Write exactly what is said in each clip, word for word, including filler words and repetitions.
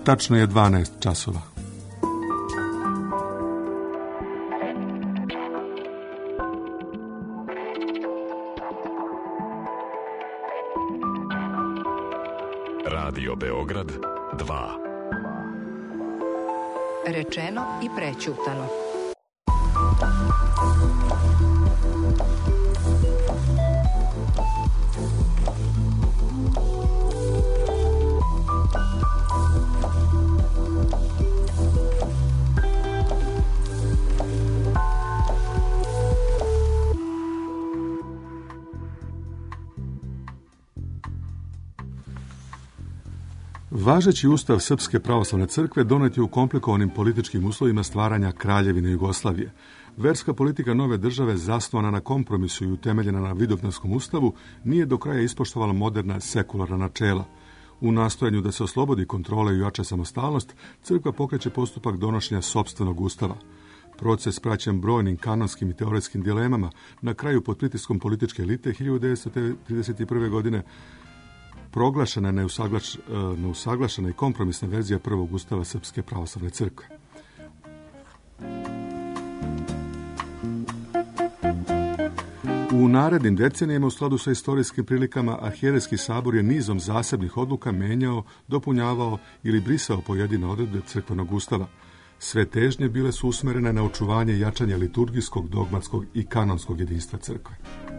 Tačno je dvanaest časova. Radio Beograd dva. Rečeno i prećutano. Važeći ustav Srpske pravoslavne crkve donet je u komplikovanim političkim uslovima stvaranja Kraljevine Jugoslavije. Verska politika nove države, zasnovana na kompromisu i utemeljena na Vidovdanskom ustavu, nije do kraja ispoštovala moderna sekularna načela. U nastojanju da se oslobodi kontrole i ojača samostalnost, crkva pokreće postupak donošenja sopstvenog ustava. Proces praćen brojnim kanonskim i teoretskim dilemama, na kraju pod pritiskom političke elite hiljadu devetsto trideset prve. godine proglašena neusaglaš, neusaglašena i kompromisna verzija prvog ustava Srpske pravoslavne crkve. U narednim decenijama, u skladu sa istorijskim prilikama, Arhijerejski sabor je nizom zasebnih odluka menjao, dopunjavao ili brisao pojedine odredbe crkvenog ustava. Sve težnje bile su usmerene na očuvanje i jačanje liturgijskog, dogmatskog i kanonskog jedinstva crkve.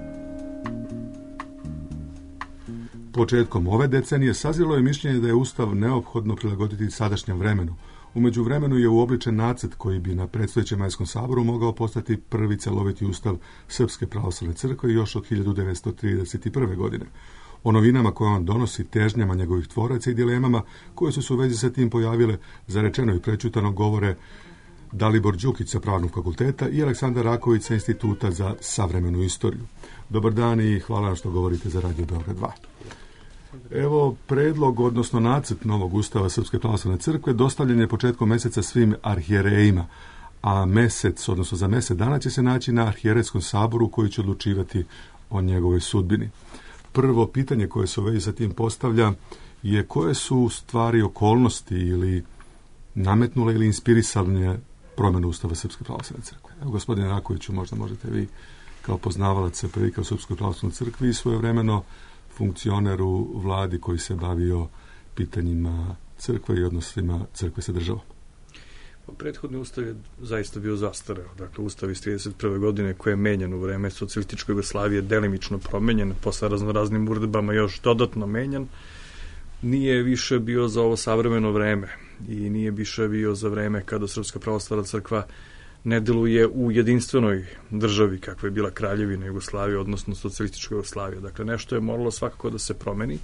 Početkom ove decenije sazrelo je mišljenje da je ustav neophodno prilagoditi sadašnjem vremenu. U međuvremenu je uobličen nacrt koji bi na predstojećem majskom saboru mogao postati prvi celoviti ustav Srpske pravoslavne crkve još od hiljadu devetsto trideset prve. godine. O novinama koje on donosi, težnjama njegovih tvoraca i dilemama koje su se u vezi sa tim pojavile, za rečeno i prećutano govore Dalibor Đukić sa Pravnog fakulteta i Aleksandar Raković sa Instituta za savremenu istoriju. Dobar dan i hvala vam što govorite za Radio Beograd dva. Evo, predlog, odnosno nacrt novog ustava Srpske pravoslavne crkve dostavljen je početkom meseca svim arhijerejima, a mesec, odnosno za mesec dana će se naći na Arhijerejskom saboru koji će odlučivati o njegovoj sudbini. Prvo pitanje koje se u vezi sa tim postavlja je koje su stvari, okolnosti ili nametnule ili inspirisane promjenu ustava Srpske pravoslavne crkve. Evo, gospodine Rakoviću, možda možete vi kao poznavalac se prilika u Srpskoj pravoslavnoj crkvi i svojevremeno funkcioner u vladi koji se bavio pitanjima crkve i odnosima crkve sa državom. Prethodni ustav je zaista bio zastareo. Dakle, ustav iz trideset prve. godine koji je menjan u vreme socijalističke Jugoslavije, delimično promenjen, posle raznoraznim uredbama još dodatno menjan, nije više bio za ovo savremeno vreme i nije više bio za vreme kada Srpska pravoslavna crkva ne deluje u jedinstvenoj državi kakva je bila Kraljevina Jugoslavije, odnosno socijalistička Jugoslavija. Dakle, nešto je moralo svakako da se promeni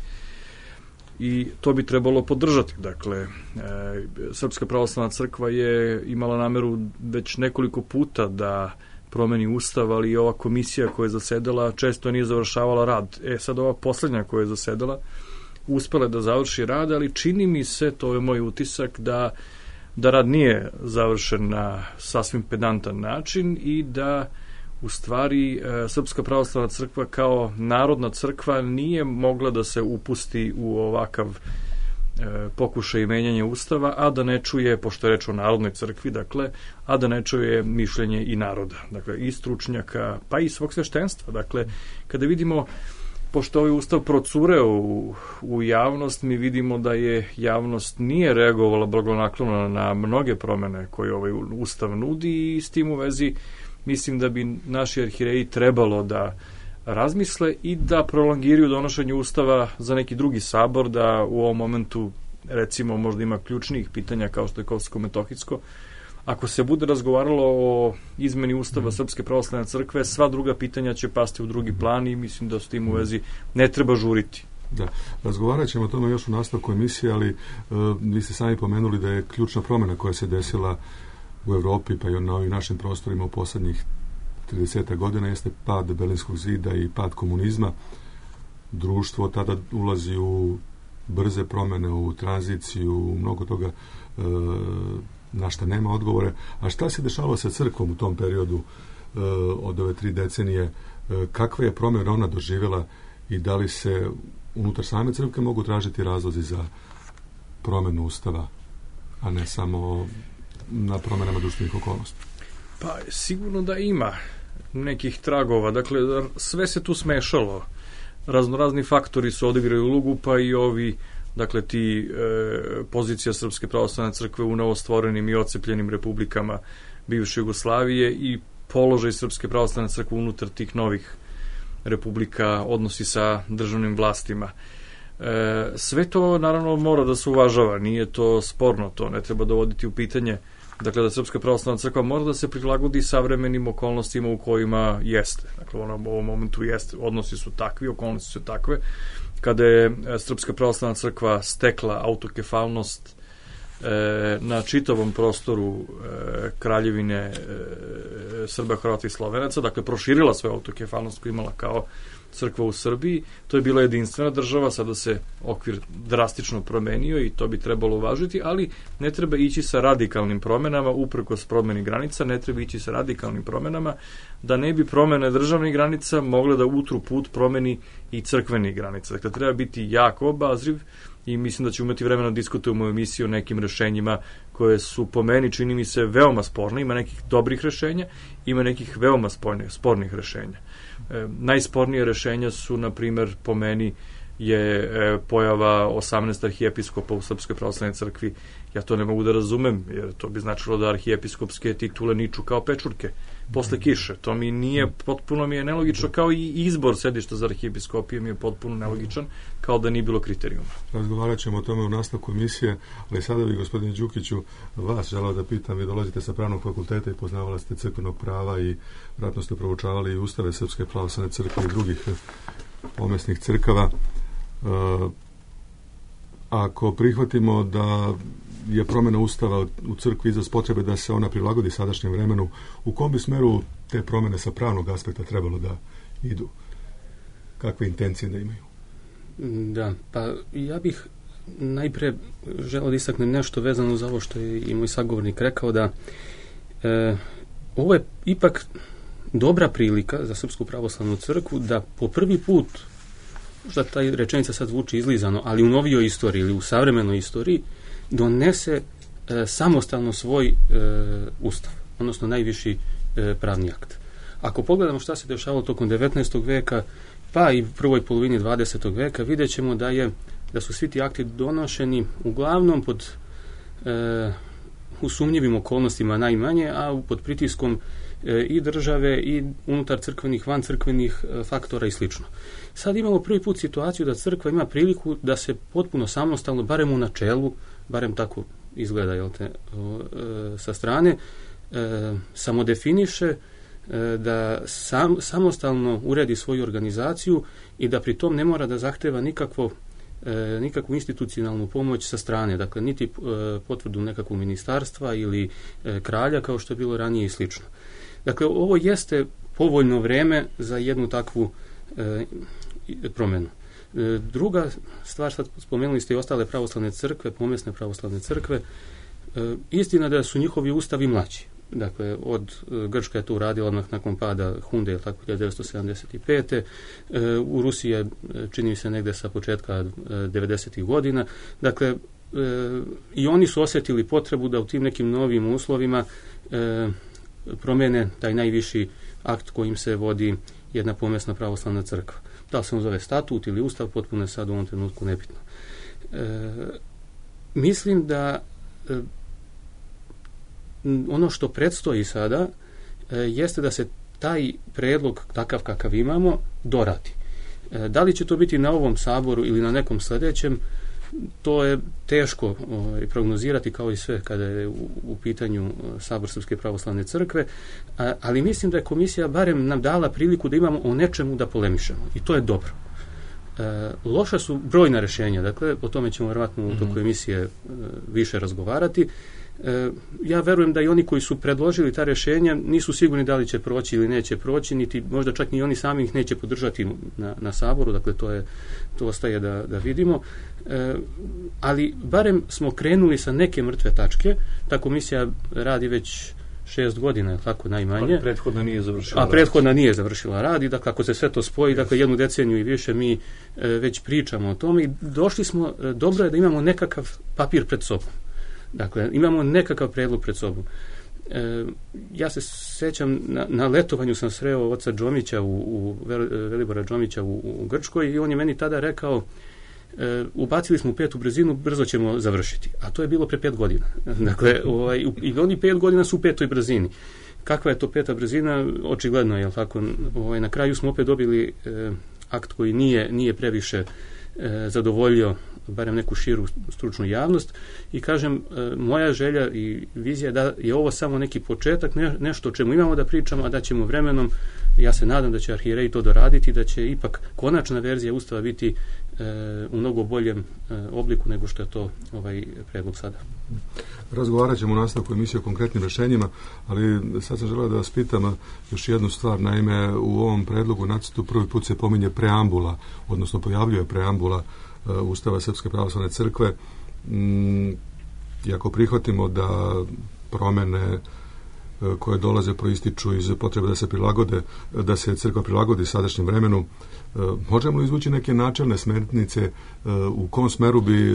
i to bi trebalo podržati. Dakle, e, Srpska pravoslavna crkva je imala nameru već nekoliko puta da promeni ustav, ali i ova komisija koja je zasedala često nije završavala rad. E, sad ova poslednja koja je zasedala uspela da završi rad, ali čini mi se, to je moj utisak, da da rad nije završen na sasvim pedantan način i da u stvari e, Srpska pravoslavna crkva kao narodna crkva nije mogla da se upusti u ovakav e, pokušaj menjanja ustava, a da ne čuje, pošto je reč o narodnoj crkvi, dakle, a da ne čuje mišljenje i naroda, dakle, i stručnjaka, pa i svog sveštenstva. Dakle, kada vidimo, pošto ovaj ustav procureo u, u javnost, mi vidimo da je javnost nije reagovala blagonaklono na mnoge promene koje ovaj ustav nudi i s tim u vezi mislim da bi naši arhijereji trebalo da razmisle i da prolongiraju donošenje ustava za neki drugi sabor, da u ovom momentu recimo možda ima ključnijih pitanja kao što je Kosovo-Metohijsko. Ako se bude razgovaralo o izmeni ustava Srpske pravoslavne crkve, sva druga pitanja će pasti u drugi plan i mislim da s tim u vezi ne treba žuriti. Da, razgovarat ćemo o tome još u nastavku emisije, ali uh, vi ste sami pomenuli da je ključna promjena koja se desila u Evropi pa i na ovim našim prostorima u poslednjih trideset godina jeste pad Berlinskog zida i pad komunizma. Društvo tada ulazi u brze promjene, u tranziciju, u mnogo toga uh, na šta nema odgovore. A šta se dešavalo sa crkvom u tom periodu uh, od ove tri decenije? Uh, kakve je promjene ona doživjela i da li se unutar same crkve mogu tražiti razlozi za promjenu ustava a ne samo na promjenama društvenih okolnosti? Pa sigurno da ima nekih tragova. Dakle, sve se tu smešalo. Raznorazni faktori su odigrali ulogu, pa i ovi, dakle, ti e, pozicija Srpske pravoslavne crkve u novostvorenim i ocepljenim republikama bivše Jugoslavije i položaj Srpske pravoslavne crkve unutar tih novih republika, odnosi sa državnim vlastima. E, sve to naravno mora da se uvažava, nije to sporno, to ne treba dovoditi u pitanje. Dakle, da Srpska pravoslavna crkva mora da se prilagodi savremenim okolnostima u kojima jeste. Dakle, ona u ovom momentu jeste, odnosi su takvi, okolnosti su takve. Kada je Srpska pravoslavna crkva stekla autokefalnost e, na čitavom prostoru e, kraljevine e, Srba, Hrvata i Slovenaca, dakle, proširila svoju autokefalnost koju imala kao crkva u Srbiji, to je bila jedinstvena država, sada se okvir drastično promenio i to bi trebalo uvažiti, ali ne treba ići sa radikalnim promenama, uprkos promeni granica, ne treba ići sa radikalnim promenama, da ne bi promene državnih granica mogle da utru put promeni i crkvenih granica. Dakle, treba biti jako obazriv i mislim da ćemo imati vremena da diskutujemo u emisiji o nekim rešenjima koje su po meni, čini mi se, veoma sporne. Ima nekih dobrih rešenja, ima nekih veoma spornih, spornih rešenja. E, najspornije rešenja su, na primer, po meni je e, pojava osamnaest arhijepiskopa u Srpskoj pravoslavnoj crkvi. Ja to ne mogu da razumem, jer to bi značilo da arhijepiskopske titule niču kao pečurke posle kiše. To mi nije, potpuno mi je nelogično, kao i izbor sedišta za arhijepiskopije mi je potpuno nelogičan, kao da nije bilo kriterijuma. Razgovarat ćemo o tome u nastavku emisije, ali sada bih, gospodine Đukiću, vas želeo da pitam, vi dolazite sa pravnog fakulteta i poznavala ste crkvenog prava i vratno ste proučavali i ustave Srpske pravoslavne crkve i drugih pomesnih crkava. E, ako prihvatimo da je promjena ustava u crkvi izraz potrebe da se ona prilagodi sadašnjem vremenu, u kom bi smeru te promjene sa pravnog aspekta trebalo da idu? Kakve intencije da imaju? Da, pa ja bih najprije želeo da istaknem nešto vezano za ovo što je i moj sagovornik rekao, da e, ovo je ipak dobra prilika za Srpsku pravoslavnu crkvu da po prvi put, možda ta rečenica sad zvuči izlizano, ali u novijoj istoriji ili u savremenoj istoriji, donese e, samostalno svoj e, ustav, odnosno najviši e, pravni akt. Ako pogledamo šta se dešavalo tokom devetnaestog veka, pa i prvoj polovini dvadesetog veka, vidjet ćemo da, je, da su svi ti akti donošeni uglavnom pod e, u sumnjivim okolnostima najmanje, a pod pritiskom e, i države i unutar crkvenih, van crkvenih e, faktora i slično. Sad imamo prvi put situaciju da crkva ima priliku da se potpuno samostalno, barem u načelu, barem tako izgleda, jel te, o, e, sa strane, e, samodefiniše, e, da sam, samostalno uredi svoju organizaciju i da pri tom ne mora da zahteva nikakvo, e, nikakvu institucionalnu pomoć sa strane, dakle, niti e, potvrdu nekakvog ministarstva ili e, kralja, kao što je bilo ranije i slično. Dakle, ovo jeste povoljno vreme za jednu takvu e, promjenu. E, druga stvar, sad spomenuli ste i ostale pravoslavne crkve, pomesne pravoslavne crkve, e, istina da su njihovi ustavi mlađi. Dakle, od e, Grčka je to uradila odmah nakon pada Hunde, tako hiljadu devetsto sedamdeset pete. E, u Rusiji je, čini se, negde sa početka e, devedesetih godina. Dakle, e, i oni su osjetili potrebu da u tim nekim novim uslovima e, promene taj najviši akt kojim se vodi jedna pomesna pravoslavna crkva. Da li se on zove statut ili ustav, potpuno je sad u ovom trenutku nebitno. E, mislim da e, ono što predstoji sada e, jeste da se taj predlog, takav kakav imamo, doradi. E, da li će to biti na ovom saboru ili na nekom sljedećem, to je teško ovaj, prognozirati, kao i sve kada je u, u pitanju Sabor Srpske pravoslavne crkve, a, ali mislim da je komisija barem nam dala priliku da imamo o nečemu da polemišemo i to je dobro. E, loša su brojna rešenja, dakle o tome ćemo vjerojatno u toku emisije e, više razgovarati. E, ja verujem da i oni koji su predložili ta rešenja nisu sigurni da li će proći ili neće proći, niti možda čak ni oni sami ih neće podržati na, na saboru, dakle to je to ostaje da, da vidimo. E, ali barem smo krenuli sa neke mrtve tačke. Ta komisija radi već šest godina, tako najmanje. Ali prethodna nije završila A prethodna rad. nije završila rad i dakle ako se sve to spoji, dakle jednu deceniju i više mi e, već pričamo o tome i došli smo, e, dobro je da imamo nekakav papir pred sobom. Dakle, imamo nekakav prijedlog pred sobom. E, ja se sjećam, na, na letovanju sam sreo oca Džomića, u, u Velibora Džomića u, u Grčkoj, i on je meni tada rekao, e, ubacili smo u petu brzinu, brzo ćemo završiti. A to je bilo pre pet godina. Dakle, ovaj, i oni pet godina su u petoj brzini. Kakva je to peta brzina? Očigledno je, tako, ovaj, na kraju smo opet dobili e, akt koji nije, nije previše e, zadovoljio barem neku širu stručnu javnost, i kažem, e, moja želja i vizija je da je ovo samo neki početak, ne, nešto o čemu imamo da pričamo, a da ćemo vremenom, ja se nadam da će arhijereji to doraditi, da će ipak konačna verzija Ustava biti e, u mnogo boljem e, obliku nego što je to ovaj predlog sada. Razgovarat ćemo u nastavku emisije o konkretnim rješenjima, ali sad sam želeo da vas pitam još jednu stvar. Naime, u ovom predlogu nacrtu prvi put se pominje preambula, odnosno pojavljuje preambula Ustava Srpske pravoslavne crkve. I ako prihvatimo da promjene koje dolaze proističu iz potrebe da se prilagode, da se crkva prilagodi sadašnjem vremenu, možemo li izvući neke načelne smernice u kom smeru bi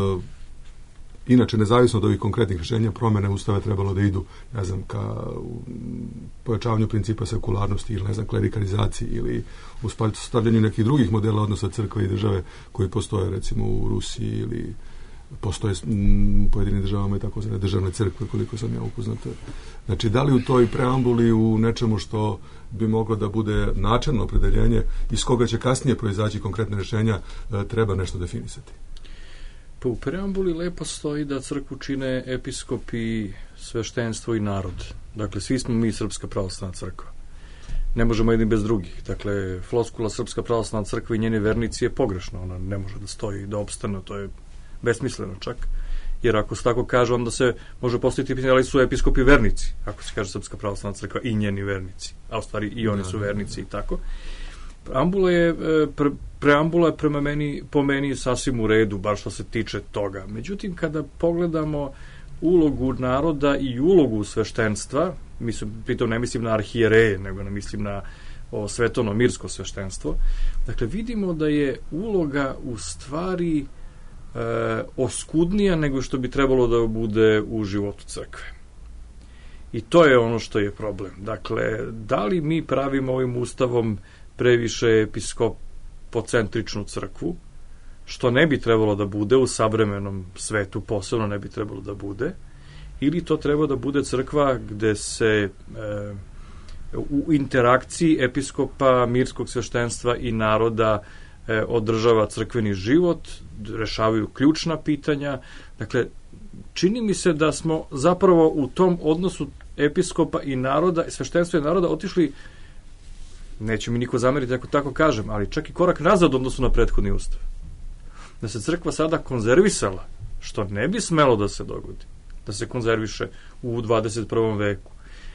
inače, nezavisno od ovih konkretnih rješenja, promjene Ustava trebalo da idu, ne znam, ka pojačavanju principa sekularnosti ili, ne znam, klerikalizaciji ili uspostavljanju nekih drugih modela odnosa crkve i države koji postoje, recimo, u Rusiji ili postoje u pojedinim državama i tako zvane državne crkve, koliko sam ja upoznat. Znači, da li u toj preambuli, u nečemu što bi moglo da bude načelno opredeljenje iz koga će kasnije proizaći konkretne rješenja, treba nešto definisati? Pa u preambuli lepo stoji da crkvu čine episkopi, sveštenstvo i narod. Dakle, svi smo mi Srpska pravoslavna crkva. Ne možemo jedni bez drugih. Dakle, floskula Srpska pravoslavna crkva i njeni vernici je pogrešna. Ona ne može da stoji i da opstane. To je besmisleno čak. Jer ako se tako kaže, onda se može postaviti pitanje da li su episkopi vernici. Ako se kaže Srpska pravoslavna crkva i njeni vernici. A u stvari i oni su vernici i tako. Preambula je, pre, preambula je prema meni, po meni sasvim u redu, bar što se tiče toga. Međutim, kada pogledamo ulogu naroda i ulogu sveštenstva, mislim, pritom ne mislim na arhijereje, nego ne mislim na o svetovno mirsko sveštenstvo, dakle, vidimo da je uloga u stvari e, oskudnija nego što bi trebalo da bude u životu crkve. I to je ono što je problem. Dakle, da li mi pravimo ovim ustavom previše episkopocentričnu crkvu, što ne bi trebalo da bude u savremenom svetu, posebno ne bi trebalo da bude, ili to treba da bude crkva gde se e, u interakciji episkopa, mirskog sveštenstva i naroda e, održava crkveni život, rešavaju ključna pitanja. Dakle, čini mi se da smo zapravo u tom odnosu episkopa i naroda, sveštenstva i naroda otišli, neće mi niko zameriti ako tako kažem, ali čak i korak nazad odnosu na prethodni ustav. Da se crkva sada konzervisala, što ne bi smelo da se dogodi, da se konzerviše u dvadeset prvom veku.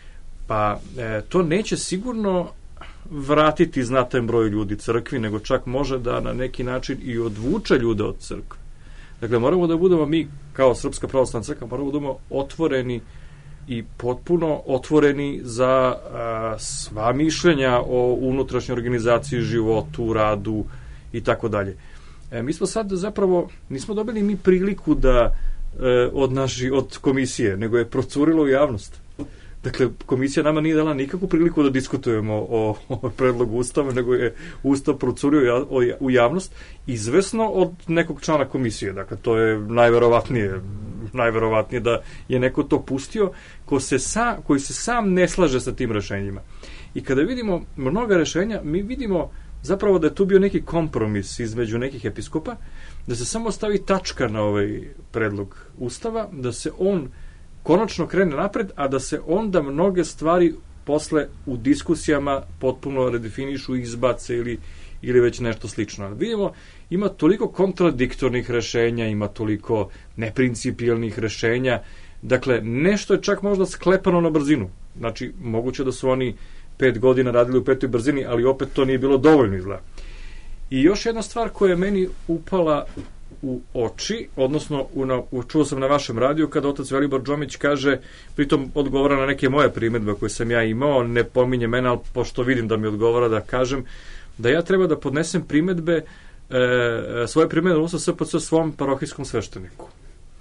Pa e, to neće sigurno vratiti znatan broj ljudi crkvi, nego čak može da na neki način i odvuče ljude od crkve. Dakle, moramo da budemo mi, kao Srpska pravoslavna crkva, moramo da budemo otvoreni i potpuno otvoreni za a, sva mišljenja o unutrašnjoj organizaciji, životu, radu i tako dalje. E, mi smo sad zapravo, nismo dobili mi priliku da e, od, naši, od komisije, nego je procurilo u javnost. Dakle, komisija nama nije dala nikakvu priliku da diskutujemo o, o predlogu ustava, nego je ustav procurio u javnost, izvesno od nekog člana komisije. Dakle, to je najverovatnije, najverovatnije da je neko to pustio ko se sa, koji se sam ne slaže sa tim rešenjima. I kada vidimo mnoga rešenja, mi vidimo zapravo da je tu bio neki kompromis između nekih episkopa, da se samo stavi tačka na ovaj predlog ustava, da se on konačno krene napred, a da se onda mnoge stvari posle u diskusijama potpuno redefinišu, izbace ili, ili već nešto slično. Vidimo, ima toliko kontradiktornih rešenja, ima toliko neprincipijalnih rešenja, dakle, nešto je čak možda sklepano na brzinu. Znači, moguće da su oni pet godina radili u petoj brzini, ali opet to nije bilo dovoljno izgleda. I još jedna stvar koja je meni upala u oči, odnosno u, na, u, čuo sam na vašem radiju kada otac Velibor Džomić kaže, pritom odgovara na neke moje primedbe koje sam ja imao, ne pominje mene, ali pošto vidim da mi odgovara, da kažem da ja treba da podnesem primedbe, e, svoje primedbe odnosno S P C svom parohijskom svešteniku.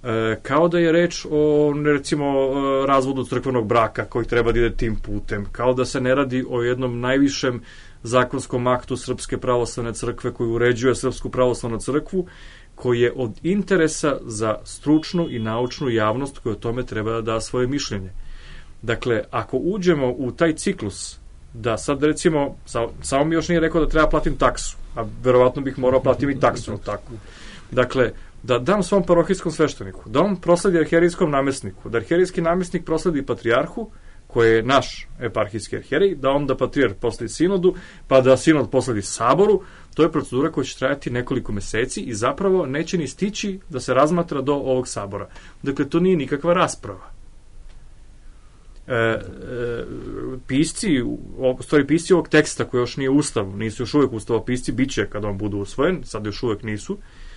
E, kao da je reč o, recimo, razvodu crkvenog braka koji treba da ide tim putem, kao da se ne radi o jednom najvišem zakonskom aktu Srpske pravoslavne crkve koji uređuje Srpsku pravoslavnu crkvu, koji je od interesa za stručnu i naučnu javnost koja o tome treba da da svoje mišljenje. Dakle, ako uđemo u taj ciklus, da sad recimo, samo mi još nije rekao da treba platim taksu, a verovatno bih morao platim i taksu, tako. Dakle, da dam svom parohijskom svešteniku, da on prosledi arhijerijskom namestniku, da arhijerijski namestnik prosledi patrijarhu, koji je naš eparhijski arhijerij, da onda patrijarh posledi sinodu, pa da sinod posledi saboru. To je procedura koja će trajati nekoliko meseci i zapravo neće ni stići da se razmatra do ovog sabora. Dakle, to nije nikakva rasprava. E, e, pisci, stvari pisci ovog teksta koji još nije ustav, nisu još uvijek ustavopisci, bit će kada on budu usvojen, sad još uvijek nisu,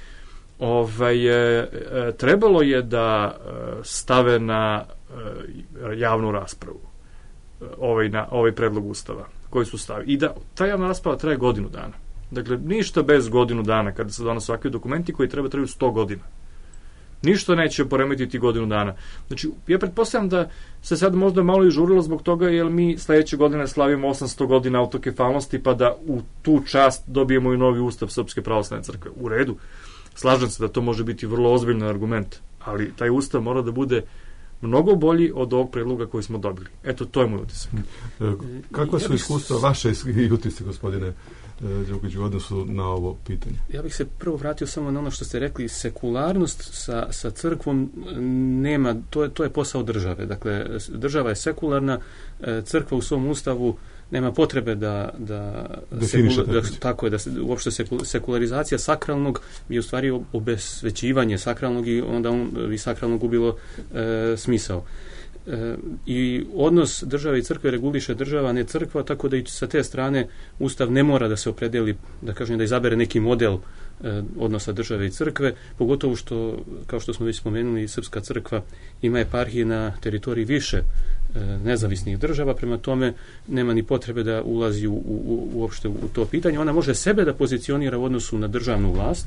ovaj, e, e, trebalo je da e, stave na e, javnu raspravu ovaj, na, ovaj predlog ustava koji su stavili. I da ta javna rasprava traje godinu dana. Dakle, ništa bez godinu dana kada se donose ovakvi dokumenti koji treba traju sto godina. Ništa neće poremetiti godinu dana. Znači, ja pretpostavljam da se sad možda malo i žurilo zbog toga jer mi sledeće godine slavimo osamsto godina autokefalnosti pa da u tu čast dobijemo i novi ustav Srpske pravoslavne crkve. U redu. Slažem se da to može biti vrlo ozbiljan argument, ali taj ustav mora da bude mnogo bolji od ovog predloga koji smo dobili. Eto, to je moj utisak. Kako su iskustva vaše i utisci, gospodine Đukić, u odnosu na ovo pitanje? Ja bih se prvo vratio samo na ono što ste rekli, sekularnost sa, sa crkvom nema, to je, to je posao države. Dakle, država je sekularna, crkva u svom ustavu nema potrebe da, da, sekula, da tako je, da se, uopšte sekularizacija sakralnog je u stvari obesvećivanje sakralnog i onda on bi sakralno gubilo e, smisao. E, i odnos države i crkve reguliše država, ne crkva, tako da i sa te strane Ustav ne mora da se opredeli, da kažem, da izabere neki model e, odnosa države i crkve, pogotovo što, kao što smo već spomenuli, Srpska crkva ima eparhije na teritoriji više e, nezavisnih država, prema tome nema ni potrebe da ulazi u, u, uopšte u to pitanje. Ona može sebe da pozicionira u odnosu na državnu vlast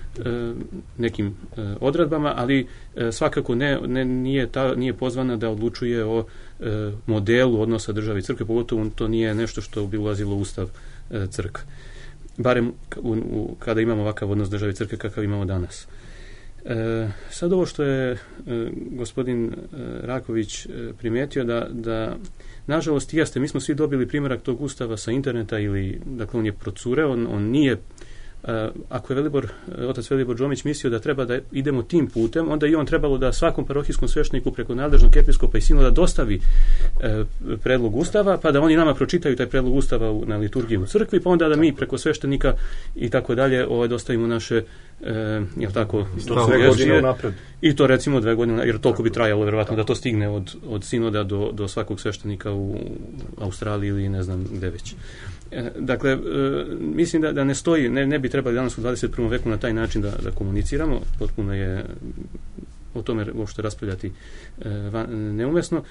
nekim odredbama, ali svakako ne, ne, nije, ta, nije pozvana da odlučuje o e, modelu odnosa države i crkve, pogotovo to nije nešto što bi ulazilo u ustav e, crkve. Barem u, u, kada imamo ovakav odnos države i crkve kakav imamo danas. E, sad ovo što je e, gospodin e, Raković e, primetio da, da nažalost jeste, mi smo svi dobili primjerak tog ustava sa interneta ili, dakle, on je procureo, on, on nije Uh, ako je Velibor, otac Velibor Džomić mislio da treba da idemo tim putem, onda i on trebalo da svakom parohijskom svešteniku preko nadležnog episkopa i sinoda dostavi uh, predlog ustava, pa da oni nama pročitaju taj predlog ustava u, na liturgiji u crkvi, pa onda da mi preko sveštenika i tako dalje ovaj, dostavimo naše uh, jel tako, to sve godine napred. I to recimo dve godine, jer toliko bi trajalo verovatno da to stigne od, od sinoda do, do svakog sveštenika u Australiji ili ne znam gde već. Dakle, mislim da, da ne stoji, ne, ne bi trebali danas u dvadeset prvom veku na taj način da, da komuniciramo, potpuno je o tome uopšte raspravljati neumesno.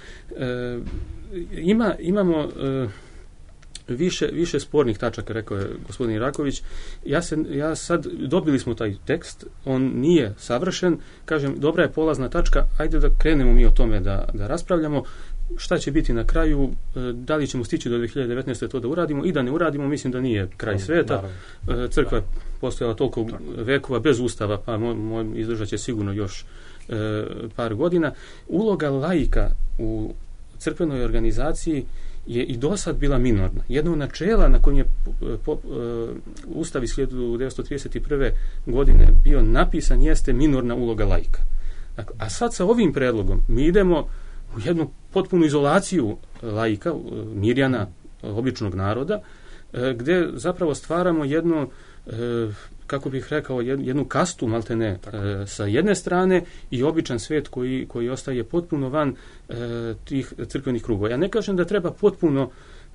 Ima, imamo više, više spornih tačaka, rekao je gospodin Raković. Ja, se, ja sad, dobili smo taj tekst, on nije savršen, kažem, dobra je polazna tačka, ajde da krenemo mi o tome da, da raspravljamo. Šta će biti na kraju, da li ćemo stići do dve hiljade devetnaeste. to da uradimo i da ne uradimo, mislim da nije kraj sveta. Crkva je postojala toliko vekova bez ustava, pa moj, moj izdržat će sigurno još e, par godina. Uloga laika u crkvenoj organizaciji je i do sad bila minorna. Jedno načela na kojem je po, po, Ustav iz hiljadu devetsto trideset prve. godine bio napisan jeste minorna uloga laika. Dakle, a sad sa ovim predlogom mi idemo u jednu potpunu izolaciju laika, mirjana, običnog naroda, gde zapravo stvaramo jednu, kako bih rekao, jednu kastu maltene sa jedne strane i običan svet koji, koji ostaje potpuno van tih crkvenih krugova. Ja ne kažem da treba potpuno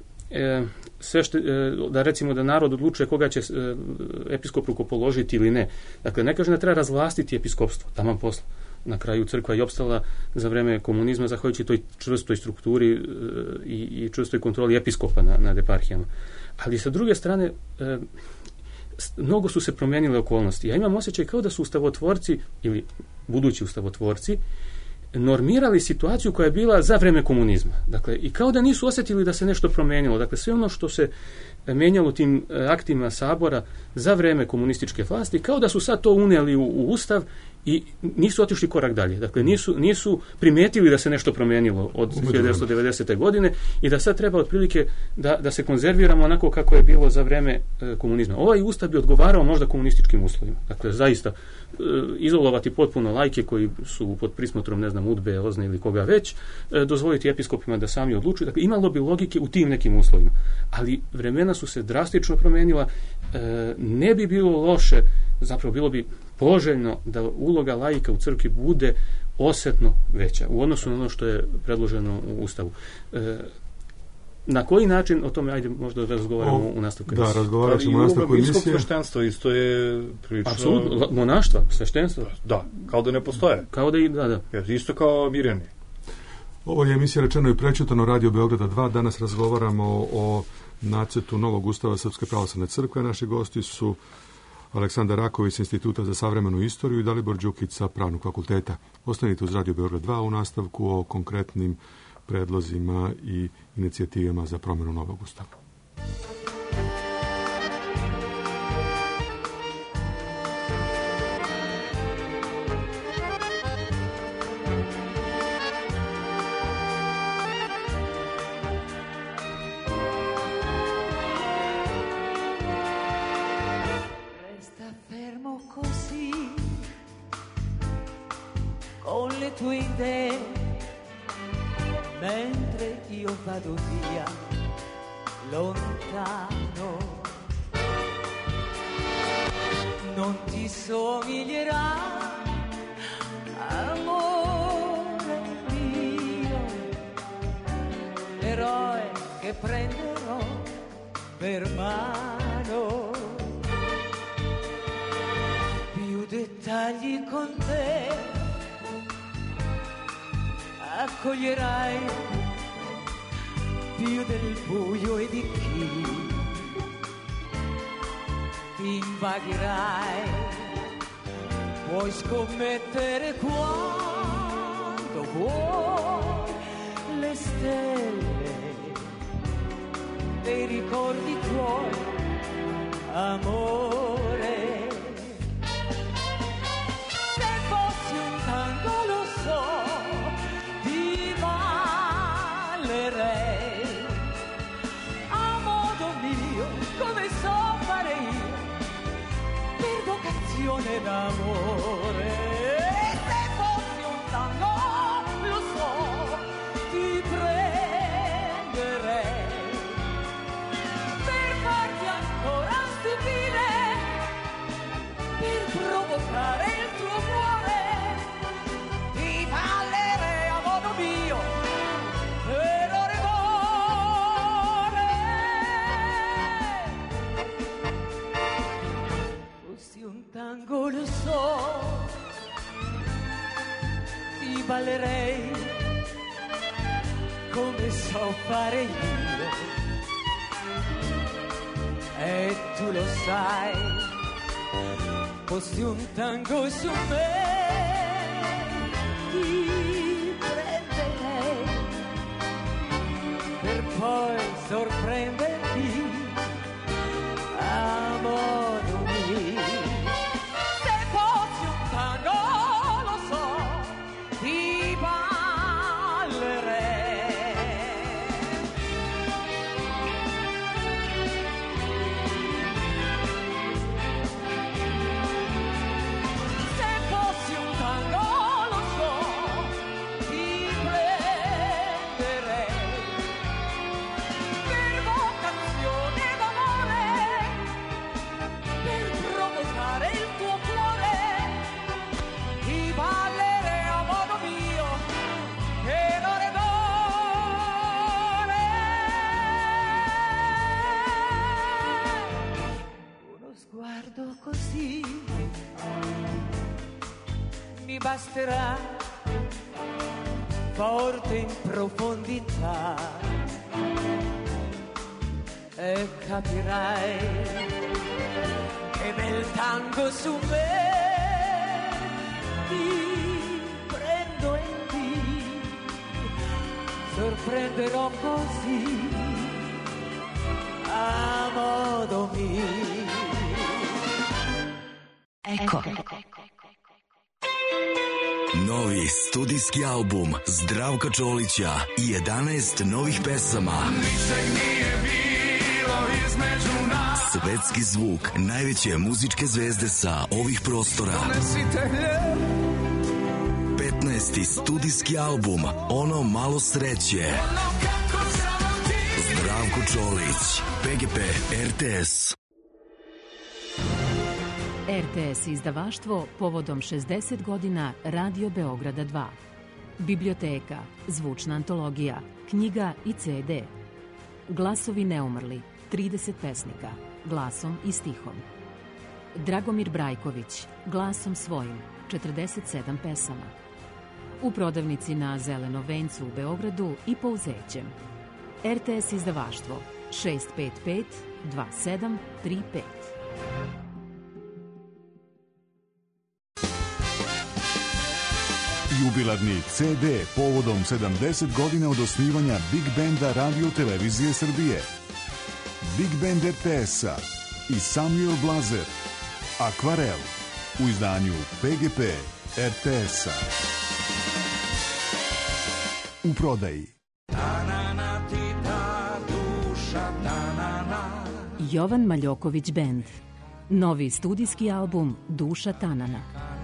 sve što, da recimo da narod odlučuje koga će episkop rukopoložiti ili ne. Dakle, ne kažem da treba razvlastiti episkopstvo, taman posla. Na kraju crkva je opstala za vreme komunizma zahvaljujući toj čvrstoj strukturi e, i, i čvrstoj kontroli episkopa na, nad eparhijama. Ali sa druge strane, e, mnogo su se promijenile okolnosti. Ja imam osjećaj kao da su ustavotvorci ili budući ustavotvorci normirali situaciju koja je bila za vreme komunizma. Dakle, i kao da nisu osjetili da se nešto promijenilo. Dakle, sve ono što se mijenjalo tim aktima Sabora za vreme komunističke vlasti, kao da su sad to unijeli u, u Ustav i nisu otišli korak dalje. Dakle, nisu, nisu primijetili da se nešto promijenilo od hiljadu devetsto devedesete. godine i da sad treba otprilike da, da se konzerviramo onako kako je bilo za vreme e, komunizma. Ovaj Ustav bi odgovarao možda komunističkim uslovima. Dakle, zaista e, izolovati potpuno lajke koji su pod prismotrom, ne znam, udbe, ozne ili koga već, e, dozvoliti episkopima da sami odlučuju. Dakle, imalo bi logike u tim nekim uslovima. Ali vremena su se drastično promijenila, e, ne bi bilo loše, zapravo bilo bi poželjno da uloga laika u crkvi bude osjetno veća u odnosu na ono što je predloženo u Ustavu. E, na koji način, o tome ajde možda razgovaramo o, u nastavku emisije. Da, razgovarat ćemo u nastavku emisije. Biskop sveštenstva isto je prilično... Apsolutno, monaštva, sveštenstva. Da, kao da ne postoje. Kao da i, da, da. Isto kao mirjani. Ovo je emisija Rečeno i prečutano, Radio Beograda dva. Danas razgovaramo o nacrtu novog Ustava Srpske pravoslavne crkve. Naši gosti su Aleksandar Raković s Instituta za savremenu istoriju i Dalibor Đukić sa Pravnog fakulteta. Ostanite uz Radio Beograd dva u nastavku o konkretnim predlozima i inicijativama za promjenu novog Ustava. Tue idee mentre io vado via lontano, non ti somiglierà, amore mio, l'eroe che prenderò per mano, più dettagli con te accoglierai, più del buio e di chi ti invagherai, puoi scommettere quando vuoi, le stelle dei ricordi tuoi, amore. Se fossi un tango lo so, a modo mio, come so fare io, per vocazione d'amore. Se fossi un tango, lo so, ti prenderei per farti ancora stupire, per provocare il tuo cuore, ti ballerei a modo mio. Tango lo so, ti ballerei come so fare io, e tu lo sai, fossi un tango su me, ti prenderei per poi sorprenderti a modo mio. Così mi basterà, forte in profondità, e capirai che nel tango su me ti prendo e ti sorprenderò così a modo mio. Eko. Novi studijski album Zdravka Čolića i jedanaest novih pesama. Svetski zvuk najveće muzičke zvezde sa ovih prostora. petnaesti studijski album Ono malo sreće. Zdravko Čolić, P G P, R T S. R T S izdavaštvo povodom šezdeset godina Radio Beograda dva. Biblioteka, zvučna antologija, knjiga i C D. Glasovi neumrli, trideset pesnika, glasom i stihom. Dragomir Brajković, glasom svojim, četrdeset sedam pesama. U prodavnici na Zelenom vencu u Beogradu i Pouzećem. R T S izdavaštvo šest pet pet dva sedam tri pet. Jubilarni C D povodom sedamdeset godina od osnivanja Big Benda Radio Televizije Srbije. Big Band R T S-a i Samuel Blazer. Akvarel u izdanju P G P R T S-a. U prodaji. Jovan Maljoković Band. Novi studijski album Duša Tanana.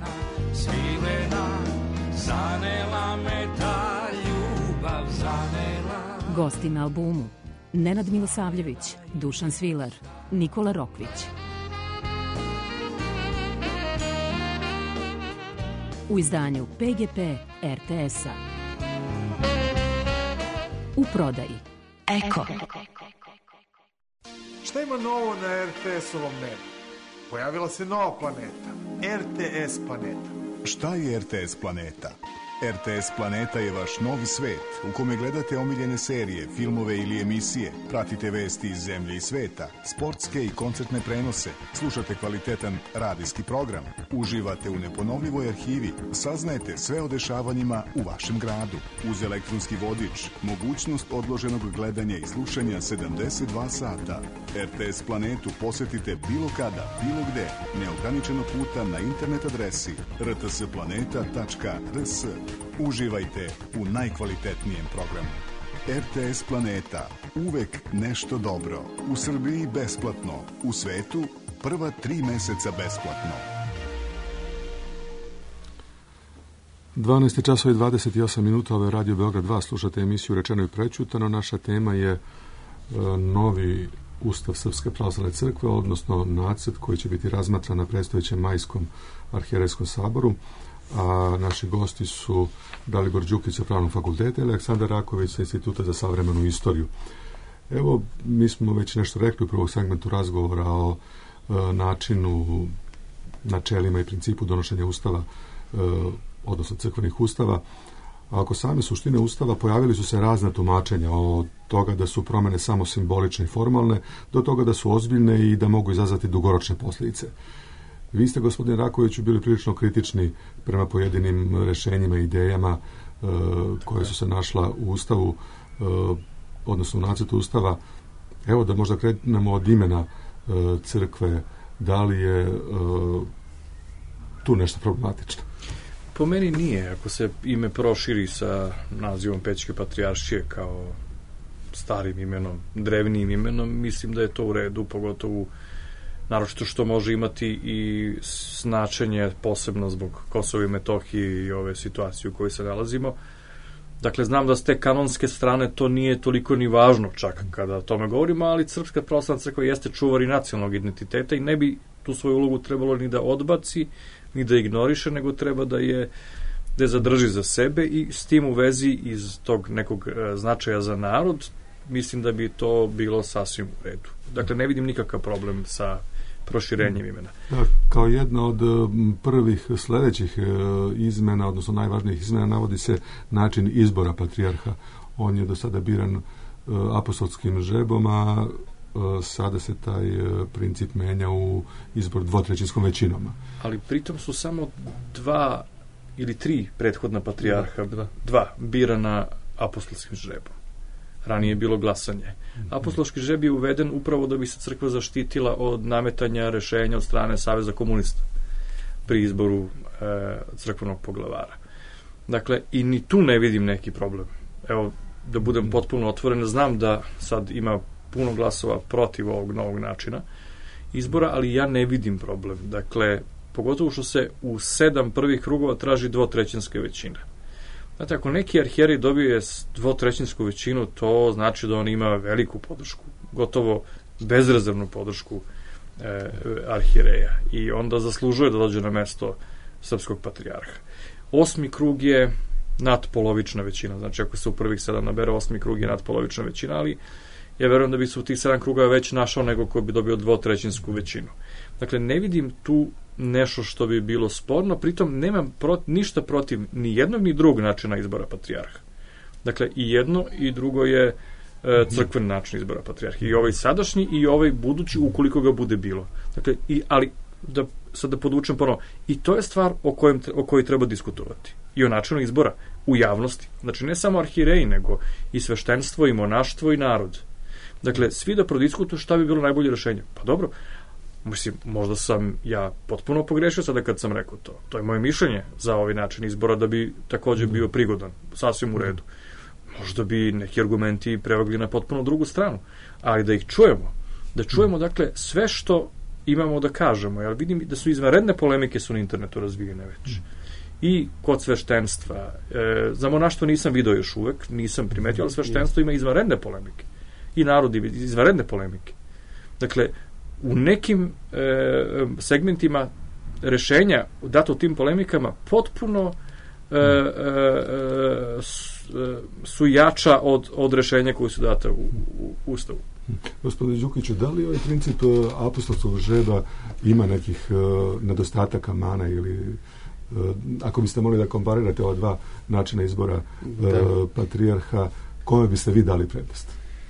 Zanela me ta ljubav, zanela. Gosti na albumu Nenad Milosavljević, Dušan Svilar, Nikola Rokvić. U izdanju P G P R T S-a. U prodaji. Eko. Šta ima novo na R T S-ovom nebu? Pojavila se nova planeta, R T S planeta. Šta je R T S planeta? R T S planeta je vaš novi svet u kome gledate omiljene serije, filmove ili emisije, pratite vesti iz zemlje i sveta, sportske i koncertne prenose, slušate kvalitetan radijski program, uživate u neponovljivoj arhivi, saznajete sve o dešavanjima u vašem gradu. Uz elektronski vodič, mogućnost odloženog gledanja i slušanja sedamdeset dva sata. R T S planetu posetite bilo kada, bilo gde, neograničeno puta na internet adresi r t s planeta tačka r s. Uživajte u najkvalitetnijem programu. R T S planeta. Uvek nešto dobro. U Srbiji besplatno. U svetu prva tri meseca besplatno. dvanaest časova i dvadeset osam minuta, ove Radio Beograd dva, slušate emisiju Rečeno i prećutano. Naša tema je e, novi Ustav Srpske pravoslavne crkve, odnosno nacrt koji će biti razmatran na predstojećem majskom arhijerejskom saboru. A naši gosti su Dalibor Đukić sa Pravnog fakulteta i Aleksandar Raković sa Instituta za savremenu istoriju. Evo, mi smo već nešto rekli u prvom segmentu razgovora o e, načinu, načelima i principu donošenja ustava, e, odnosno crkvenih ustava. A ako same suštine ustava, pojavili su se razna tumačenja od toga da su promene samo simbolične i formalne, do toga da su ozbiljne i da mogu izazvati dugoročne posljedice. Vi ste, gospodine Rakoviću, bili prilično kritični prema pojedinim rešenjima i idejama e, koje su se našla u Ustavu, e, odnosno u nacrtu Ustava. Evo da možda krenemo od imena e, crkve. Da li je e, tu nešto problematično? Po meni nije. Ako se ime proširi sa nazivom Pećke patrijaršije kao starim imenom, drevnijim imenom, mislim da je to u redu, pogotovo naročito što može imati i značenje posebno zbog Kosova i Metohije i ove situacije u kojoj se nalazimo. Dakle, znam da s te kanonske strane to nije toliko ni važno čak kada o tome govorimo, ali Srpska pravoslavna crkva jeste čuvar i nacionalnog identiteta i ne bi tu svoju ulogu trebalo ni da odbaci, ni da ignoriše, nego treba da je, da je zadrži za sebe i s tim u vezi iz tog nekog e, značaja za narod, mislim da bi to bilo sasvim u redu. Dakle, ne vidim nikakav problem sa proširenjem imena. Da, kao jedna od prvih sledećih izmena, odnosno najvažnijih izmena, navodi se način izbora patrijarha. On je do sada biran apostolskim žrebom, a sada se taj princip menja u izbor dvotrećinskom većinom. Ali pritom su samo dva ili tri prethodna patrijarha, dva, dva birana apostolskim žrebom. Ranije je bilo glasanje. Apostolski žreb je uveden upravo da bi se crkva zaštitila od nametanja rešenja od strane Saveza komunista pri izboru e, crkvenog poglavara. Dakle, i ni tu ne vidim neki problem. Evo, da budem potpuno otvoren, znam da sad ima puno glasova protiv ovog novog načina izbora, ali ja ne vidim problem. Dakle, pogotovo što se u sedam prvih krugova traži dvotrećinske većine. Znate, ako neki arhijerej dobije dvotrećinsku većinu, to znači da on ima veliku podršku, gotovo bezrezervnu podršku e, arhijereja i onda zaslužuje da dođe na mesto srpskog patrijarha. Osmi krug je nadpolovična većina, znači ako se u prvih sedam nabere, osmi krug je nadpolovična većina, ali ja verujem da bi se u tih sedam kruga već našao nego ko bi dobio dvotrećinsku većinu. Dakle, ne vidim tu nešto što bi bilo sporno, pritom nemam prot, ništa protiv ni jednog ni drugog načina izbora patrijarha. Dakle, i jedno i drugo je e, crkven način izbora patrijarha. I ovaj sadašnji i ovaj budući, ukoliko ga bude bilo. Dakle, i, ali da sad da podvučem ponovno, i to je stvar o, kojem, o kojoj treba diskutovati. I o načinu izbora u javnosti. Znači, ne samo arhijereji, nego i sveštenstvo, i monaštvo, i narod. Dakle, svi da prodiskutuju šta bi bilo najbolje rešenje. Pa dobro, mislim, možda sam ja potpuno pogrešio sada kad sam rekao to. To je moje mišljenje za ovaj način izbora, da bi također bio prigodan, sasvim u redu. Možda bi neki argumenti prevagli na potpuno drugu stranu, ali da ih čujemo, da čujemo, dakle, sve što imamo da kažemo. Ja vidim da su izvanredne polemike su na internetu razvijene već. I kod sveštenstva. E, za monaštvo nisam video još uvek, nisam primetio, ali sveštenstvo ima izvanredne polemike. I narod ima izvanredne polemike. Dakle, u nekim e, segmentima rešenja dato u tim polemikama potpuno e, e, su jača od, od rešenja koje su data u, u Ustavu. Gospodine Đukiću, da li ovaj princip apostolskog žreba ima nekih uh, nedostataka, mana ili uh, ako biste mogli da komparirate ova dva načina izbora uh, patrijarha, kome biste vi dali prednost?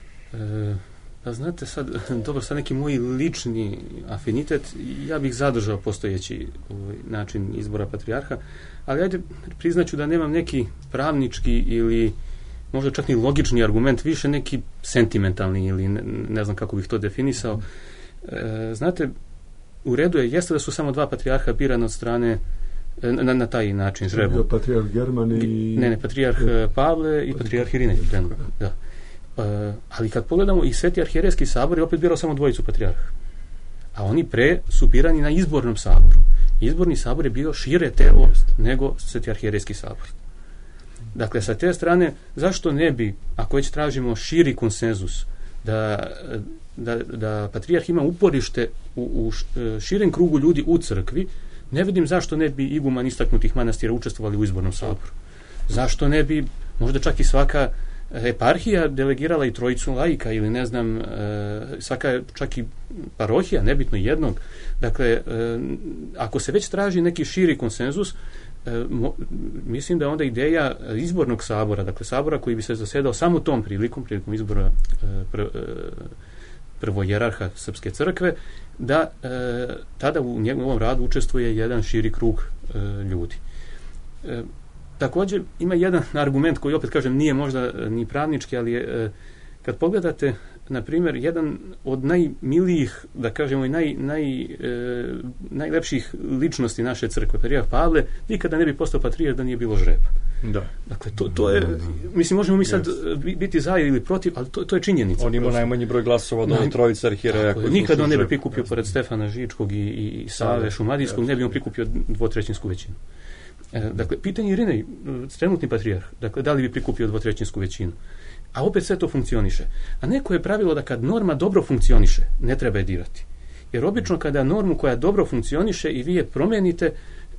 E, pa znate, sad, dobro, sad neki moj lični afinitet, ja bih zadržao postojeći ovaj, način izbora patrijarha, ali ajde priznaću da nemam neki pravnički ili možda čak ni logični argument, više neki sentimentalni ili ne, ne znam kako bih to definisao. E, znate, u redu je, jeste da su samo dva patrijarha birana od strane na, na taj način žrebu. Patrijarh German i... Ne, ne, patrijarh Pavle i patrijarh Irinej. Da. E, ali kad pogledamo i Sveti arhijerejski sabor je opet birao samo dvojicu patrijarha. A oni pre su birani na izbornom saboru. Izborni sabor je bio šire telo nego Sveti arhijerejski sabor. Dakle, sa te strane, zašto ne bi, ako već tražimo širi konsenzus, da, da, da patrijarh ima uporište u, u širem krugu ljudi u crkvi, ne vidim zašto ne bi iguman istaknutih manastira učestvovali u izbornom saboru. Zašto ne bi, možda čak i svaka eparhija delegirala i trojicu laika ili ne znam, svaka čak i parohija, nebitno jednog. Dakle, ako se već traži neki širi konsenzus, E, mo, mislim da onda ideja izbornog sabora, dakle sabora koji bi se zasedao samo tom prilikom, prilikom izbora e, pr, e, prvojerarha Srpske crkve, da e, tada u njegovom radu učestvuje jedan širi krug e, ljudi. E, također ima jedan argument koji opet kažem nije možda ni pravnički, ali je, e, kad pogledate na primjer, jedan od najmilijih, da kažemo, i naj, naj, e, najlepših ličnosti naše crkve, patrijarh Pavle, nikada ne bi postao patrijarh da nije bilo žreba. Da. Dakle, to, to je, mislim, možemo mi sad yes. biti za ili protiv, ali to, to je činjenica. On ima najmanji broj glasova od ove trojice arhijereja. Nikada on ne bi prikupio, pored Stefana Žičkog i, i, i Save Šumadijskog, ne bi on prikupio dvotrećinsku većinu. E, dakle, pitanje Irinej, trenutni patrijarh, dakle, da li bi prikupio dvotrećinsku većinu? A opet sve to funkcioniše. A neko je pravilo da kad norma dobro funkcioniše, ne treba je dirati. Jer obično kada normu koja dobro funkcioniše i vi je promenite,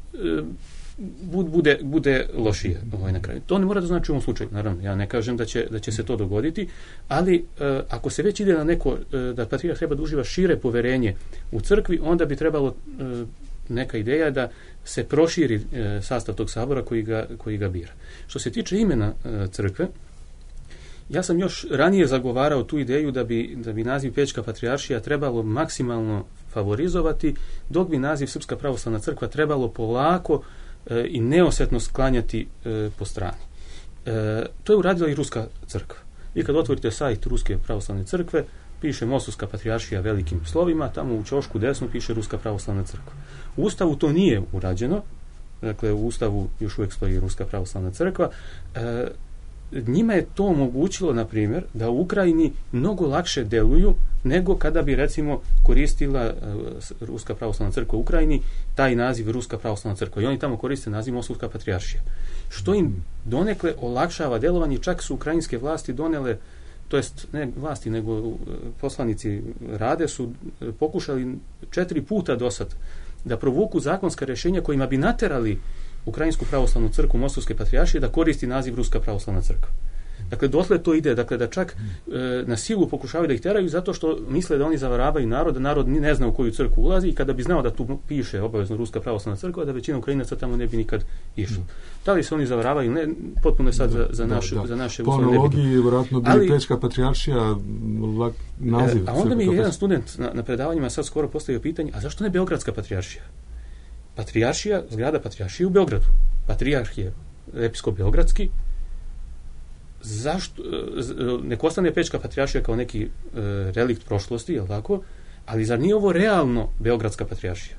bude, bude lošije ovaj na kraju. To ne mora da znači u ovom slučaju. Naravno, ja ne kažem da će, da će se to dogoditi, ali ako se već ide na neko, da patrijarh treba da uživa šire poverenje u crkvi, onda bi trebalo neka ideja da se proširi sastav tog sabora koji ga, koji ga bira. Što se tiče imena crkve, Ja sam još ranije zagovarao tu ideju da bi, da bi naziv Pećka patrijaršija trebalo maksimalno favorizovati, dok bi naziv Srpska pravoslavna crkva trebalo polako e, i neosjetno sklanjati e, po strani. E, to je uradila i Ruska crkva. Vi kad otvorite sajt Ruske pravoslavne crkve, piše Moskovska patrijaršija velikim slovima, tamo u ćošku desno piše Ruska pravoslavna crkva. U Ustavu to nije urađeno, dakle u Ustavu još uvijek stoji Ruska pravoslavna crkva. E, njima je to omogućilo, na primjer, da u Ukrajini mnogo lakše deluju nego kada bi, recimo, koristila uh, Ruska pravoslavna crkva u Ukrajini taj naziv Ruska pravoslavna crkva. I oni tamo koriste naziv Moskovska patrijaršija. Što im donekle olakšava delovanje, čak su ukrajinske vlasti donele, to jest ne vlasti, nego uh, poslanici Rade su uh, pokušali četiri puta do sad da provuku zakonska rješenja kojima bi naterali Ukrajinsku pravoslavnu crkvu Moskovske patrijaršije da koristi naziv Ruska pravoslavna crkva. Dakle, dotle to ide, dakle, da čak e, na silu pokušavaju da ih teraju zato što misle da oni zavaravaju narod, da narod ne zna u koju crkvu ulazi i kada bi znao da tu piše obavezno Ruska pravoslavna crkva, da većina Ukrajinaca tamo ne bi nikad išla. Da li se oni zavaravaju? Ne, potpuno je sad za, za, naš, da, da. za naše po analogiji, vjerojatno bi ali, Pećka patrijaršija naziv. A onda mi je jedan student na, na predavanjima sad skoro postavio pitanje, a zašto ne Beogradska patrijaršija? Patrijaršija, zgrada patrijaršije u Beogradu. Patrijarh je episkop beogradski. Zašto, nek ostane Pećka patrijaršija kao neki e, relikt prošlosti, je li tako? Ali zar nije ovo realno Beogradska patrijaršija?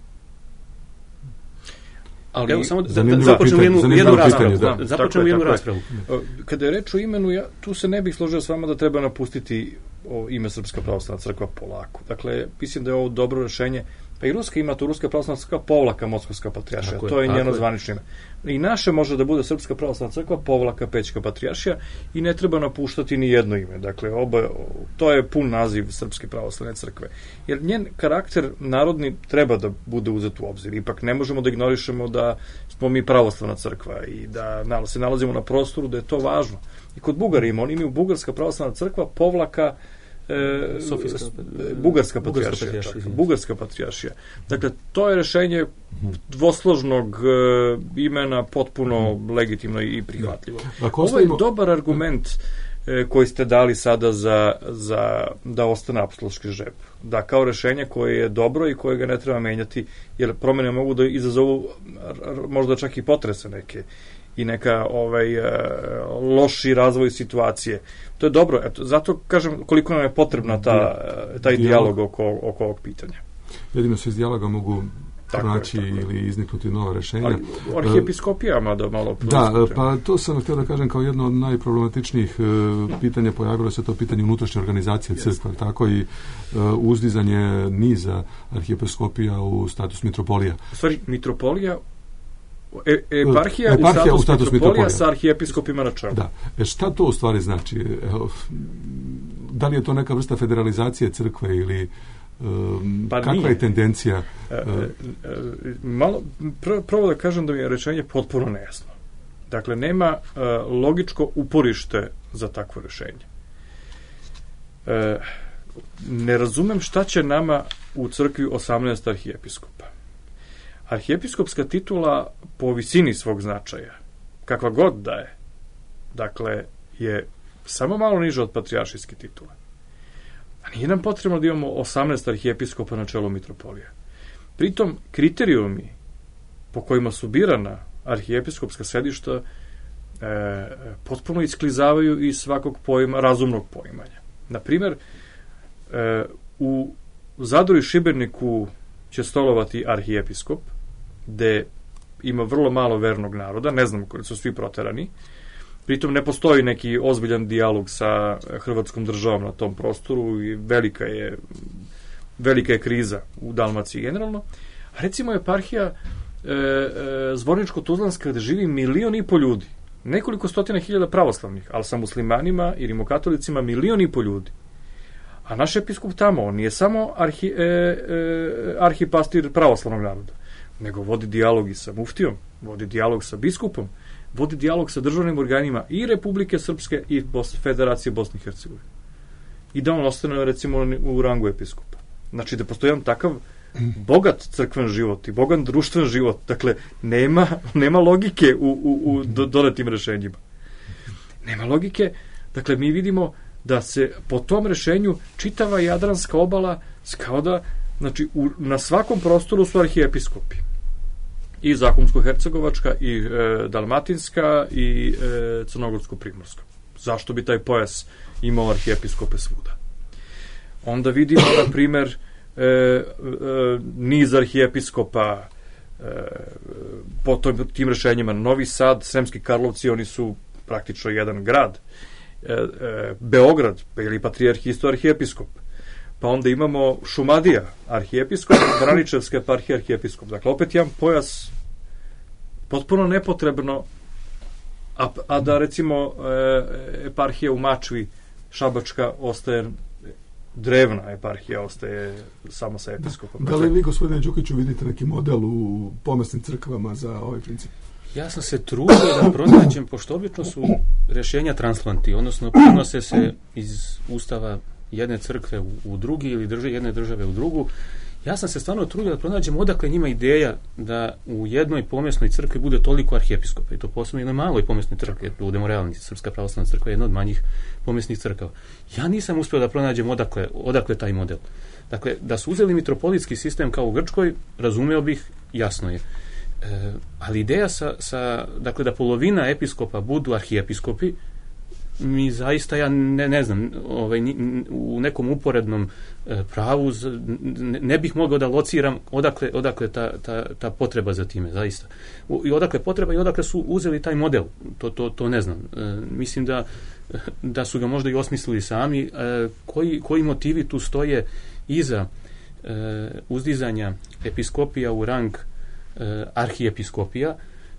Ali, evo, samo da, da započnemo jednu, jednu raspravu. Da. Da, započnemo jednu raspravu. Kada je reč o imenu, ja tu se ne bih složio s vama da treba napustiti o, ime Srpska pravoslavna crkva polako. Dakle, mislim da je ovo dobro rešenje. Pa i Ruska ima tu Ruska pravoslavna crkva povlaka Moskovska patrijaršija. Tako to je, je njeno zvanično ime. I naše može da bude Srpska pravoslavna crkva povlaka Pećka patrijaršija i ne treba napuštati ni jedno ime. Dakle, oba, to je pun naziv Srpske pravoslavne crkve. Jer njen karakter narodni treba da bude uzet u obzir. Ipak ne možemo da ignorišemo da smo mi pravoslavna crkva i da se nalazimo na prostoru da je to važno. I kod Bugara ima, oni imaju Bugarska pravoslavna crkva povlaka E, Sofijska, bugarska patrijaršija. Bugarska patrijaršija, bugarska patrijaršija. Dakle, to je rešenje dvosložnog e, imena potpuno legitimno i prihvatljivo. Ovo je dobar argument e, koji ste dali sada za, za da ostane apostolski žep. Da, kao rešenje koje je dobro i koje ga ne treba menjati, jer promene mogu da izazovu možda čak i potrese neke i neka ovaj loši razvoj situacije. To je dobro, eto, zato kažem koliko nam je potrebna ta, taj dijalog oko, oko ovog pitanja. Jedino se iz dijaloga mogu pronaći ili izniknuti nova rešenja. Ali arhijepiskopijama da malo... Da, pa to sam htio da kažem kao jedno od najproblematičnijih uh, pitanja, pojavilo se to pitanje unutrašnje organizacije crkva, tako i uh, uzdizanje niza arhijepiskopija u status mitropolija. U stvari, mitropolija E, eparhija, eparhija u status, status mitropolija sa arhijepiskopima na čelu. Da. E šta to u stvari znači? Evo, da li je to neka vrsta federalizacije crkve ili um, pa kakva nije. Je tendencija? E, e, malo, prvo, prvo da kažem da mi je rečenje potpuno nejasno. Dakle, nema e, logičko uporište za takvo rešenje. E, ne razumem šta će nama u crkvi osamnaest arhijepiskopa. Arhijepiskopska titula po visini svog značaja, kakva god da je, dakle, je samo malo niža od patrijaršijske titule. A nije nam potrebno da imamo osamnaest arhijepiskopa na čelu mitropolija. Pritom, kriterijumi po kojima su birana arhijepiskopska sedišta e, potpuno isklizavaju iz svakog pojma, razumnog poimanja. Naprimer, e, u Zadru i Šibeniku će stolovati arhijepiskop, gde ima vrlo malo vernog naroda, ne znam koji su svi proterani, pritom ne postoji neki ozbiljan dijalog sa hrvatskom državom na tom prostoru i velika je velika je kriza u Dalmaciji generalno. A recimo eparhija e, e, Zvorničko-Tuzlanska, gde živi milion i po ljudi, nekoliko stotina hiljada pravoslavnih, ali sa muslimanima i rimokatolicima milion i po ljudi. A naš episkop tamo, on nije samo arhi, e, e, arhipastir pravoslavnog naroda, nego vodi dijalog i sa muftijom, vodi dijalog sa biskupom, vodi dijalog sa državnim organima i Republike Srpske i Bos, Federacije Bosne i Hercegovine. I da on ostane, recimo, u rangu episkopa. Znači, da postoji jedan takav bogat crkven život i bogat društven život. Dakle, nema, nema logike u, u, u dodatim rešenjima. Nema logike Dakle, mi vidimo da se po tom rešenju čitava Jadranska obala kao da, znači, u, na svakom prostoru su arhijepiskopi. I Zakonsko-hercegovačka, i e, Dalmatinska, i e, Crnogorsko-primorska. Zašto bi taj pojas imao arhijepiskope svuda? Onda vidimo, na primer, e, e, niz arhijepiskopa e, po tom, tim rešenjima. Novi Sad, Sremski Karlovci, oni su praktično jedan grad. E, e, Beograd, ili patrijarh isto arhijepiskop. Pa onda imamo Šumadija, arhijepiskop, Braničevska eparhija, arhijepiskop. Dakle, opet jedan pojas potpuno nepotrebno, a, a da recimo e, eparhija u Mačvi, Šabačka, ostaje drevna eparhija, ostaje samo sa episkopom. Da, da li vi, gospodine Đukiću, vidite neki model u pomesnim crkvama za ovaj princip? Ja sam se trudio da pronađem, pošto obično su rješenja transplanti, odnosno prenose se iz ustava jedne crkve u, u drugi ili drže jedne države u drugu. Ja sam se stvarno trudio da pronađem odakle njima ideja da u jednoj pomesnoj crkvi bude toliko arhijepiskopa, i to posebno i na maloj pomesnoj crkvi, jer budemo realni, Srpska pravoslavna crkva je jedna od manjih pomesnih crkava. Ja nisam uspio da pronađem odakle, odakle taj model. Dakle, da su uzeli mitropolitski sistem kao u Grčkoj, razumeo bih, jasno je. E, ali ideja sa, sa, dakle, da polovina episkopa budu arhijepiskopi, mi zaista, ja ne, ne znam, ovaj, u nekom uporednom e, pravu ne, ne bih mogao da lociram odakle, odakle ta, ta, ta potreba za time, zaista. U, I odakle potreba i odakle su uzeli taj model, to, to, to ne znam. E, mislim da, da su ga možda i osmislili sami. E, koji, koji motivi tu stoje iza e, uzdizanja episkopija u rang e, arhijepiskopija,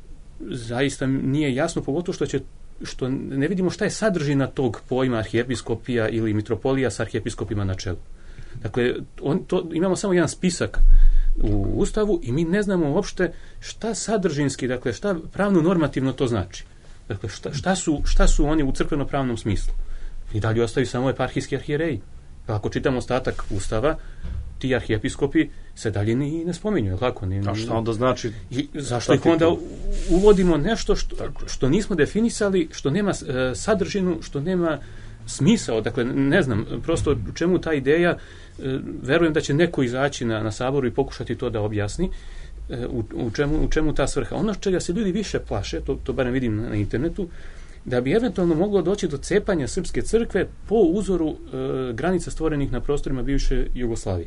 zaista nije jasno, pogotovo što će što ne vidimo šta je sadržina tog pojma arhijepiskopija ili mitropolija sa arhijepiskopima na čelu. Dakle, on, to, imamo samo jedan spisak u Ustavu i mi ne znamo uopšte šta sadržinski, dakle, šta pravno normativno to znači. Dakle, šta, šta, su, šta su oni u crkveno-pravnom smislu? I dalje ostaju samo eparhijski arhijereji. Ako čitamo ostatak Ustava, ti arhijepiskopi se dalje ni ne spominju, tako? Ni, a šta onda znači? I zašto ih onda uvodimo nešto što, što nismo definisali, što nema e, sadržinu, što nema smisao, dakle, ne znam, prosto u čemu ta ideja, e, verujem da će neko izaći na, na saboru i pokušati to da objasni, e, u, u, čemu, u čemu ta svrha. Ono čega se ljudi više plaše, to, to barem vidim na, na internetu, da bi eventualno moglo doći do cepanja srpske crkve po uzoru e, granica stvorenih na prostorima bivše Jugoslavije.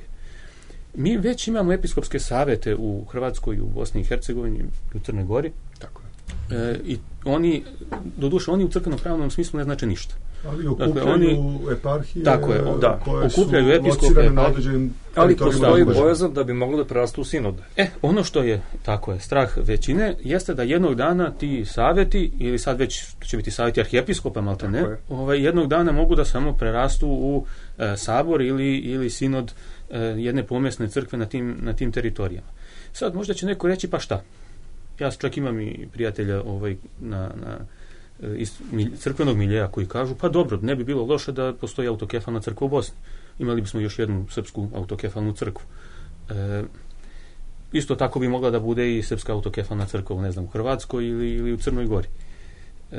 Mi već imamo episkopske savete u Hrvatskoj, u Bosni i Hercegovini, u Crnoj Gori. Tako je. E, I oni, doduše, oni u crkveno-pravnom smislu ne znače ništa. Ali okupljaju dakle, oni, eparhije tako je, da, koje okupljaju su episkope, na određenim ali postoji bojazan da bi moglo da prerastu u sinode. E, ono što je, tako je, strah većine, jeste da jednog dana ti saveti, ili sad već će biti saveti arhijepiskopa, malte ne, ovaj, jednog dana mogu da samo prerastu u e, sabor ili, ili sinod e, jedne pomesne crkve na tim, na tim teritorijama. Sad možda će neko reći, pa šta? Ja čak imam i prijatelja ovaj, na, na iz crkvenog miljeja koji kažu, pa dobro, ne bi bilo loše da postoji autokefalna crkva u Bosni. Imali bismo još jednu srpsku autokefalnu crkvu. E, isto tako bi mogla da bude i srpska autokefalna crkva, ne znam, u Hrvatskoj ili, ili u Crnoj Gori. E,